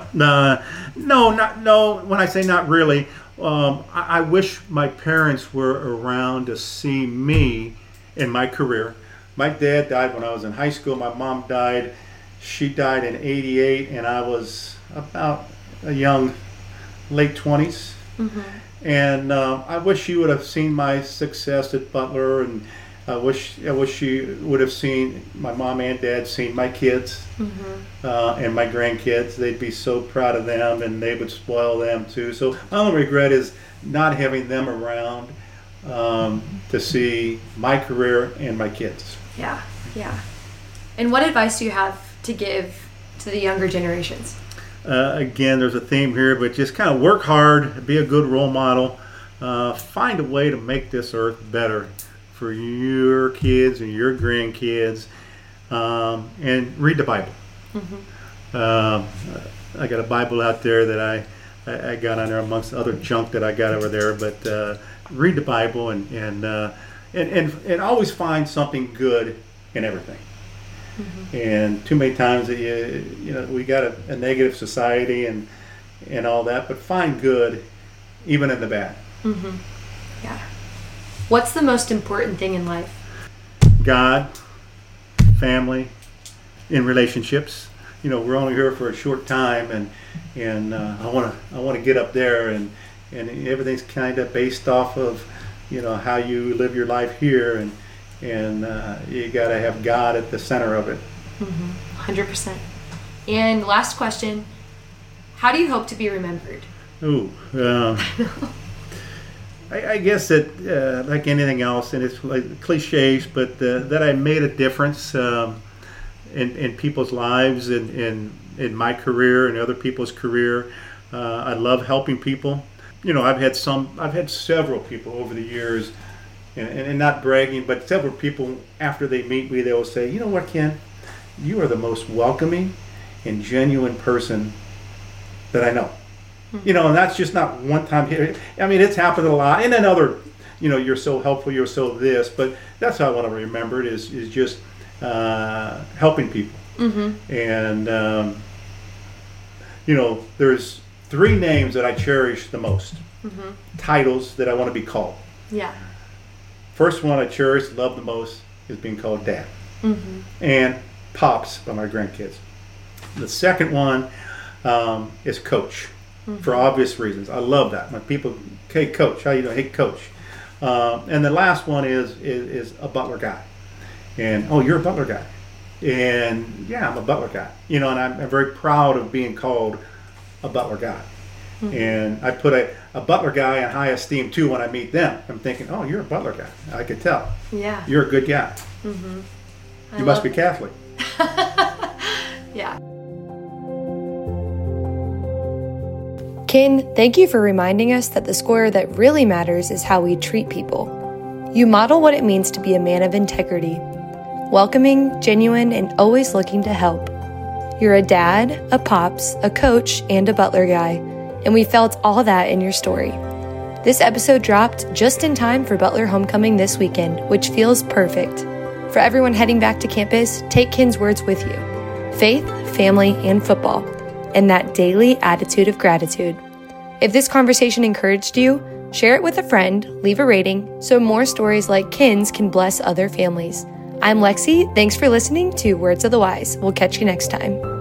When I say not really, I wish my parents were around to see me in my career. My dad died when I was in high school. My mom died. She died in '88, and I was about a young late 20s. And I wish she would have seen my success at Butler, and I wish she would have seen my mom and dad seen my kids and my grandkids. They'd be so proud of them, and they would spoil them too. So my only regret is not having them around to see my career and my kids. Yeah. And what advice do you have to give to the younger generations? Again, there's a theme here, but just kind of work hard, be a good role model, find a way to make this earth better for your kids and your grandkids, and read the Bible. I got a Bible out there that I got on there amongst other junk that I got over there, but read the Bible and always find something good in everything. And too many times that we got a negative society and all that, but find good even in the bad. Yeah. What's the most important thing in life? God, family, in relationships. We're only here for a short time, and I want to get up there, and everything's kind of based off of how you live your life here, and you got to have God at the center of it. 100%. And last question, how do you hope to be remembered? I guess that like anything else, and it's like cliches, but that I made a difference in people's lives, and in my career and other people's career. I love helping people. I've had several people over the years, and not bragging, but several people, after they meet me, they will say, "You know what, Ken? You are the most welcoming and genuine person that I know." And that's just not one time here. I mean, it's happened a lot. And then other, you're so helpful, you're so this, but that's how I want to remember it is just helping people. And, there's 3 names that I cherish the most, titles that I want to be called. Yeah. First one I cherish, love the most, is being called Dad. And Pops by my grandkids. The second one is Coach. For obvious reasons. I love that. When people, "Hey, Coach, how you doing? Hey, Coach." And the last one is a Butler guy. And, "Oh, you're a Butler guy." And, yeah, I'm a Butler guy. And I'm very proud of being called a Butler guy. And I put a Butler guy in high esteem, too, when I meet them. I'm thinking, "Oh, you're a Butler guy. I could tell. Yeah. You're a good guy. You must be Catholic." Yeah. Ken, thank you for reminding us that the score that really matters is how we treat people. You model what it means to be a man of integrity, welcoming, genuine, and always looking to help. You're a dad, a pops, a coach, and a Butler guy, and we felt all that in your story. This episode dropped just in time for Butler homecoming this weekend, which feels perfect. For everyone heading back to campus, take Ken's words with you. Faith, family, and football, and that daily attitude of gratitude. If this conversation encouraged you, share it with a friend, leave a rating, so more stories like Ken's can bless other families. I'm Lexi. Thanks for listening to Words of the Wise. We'll catch you next time.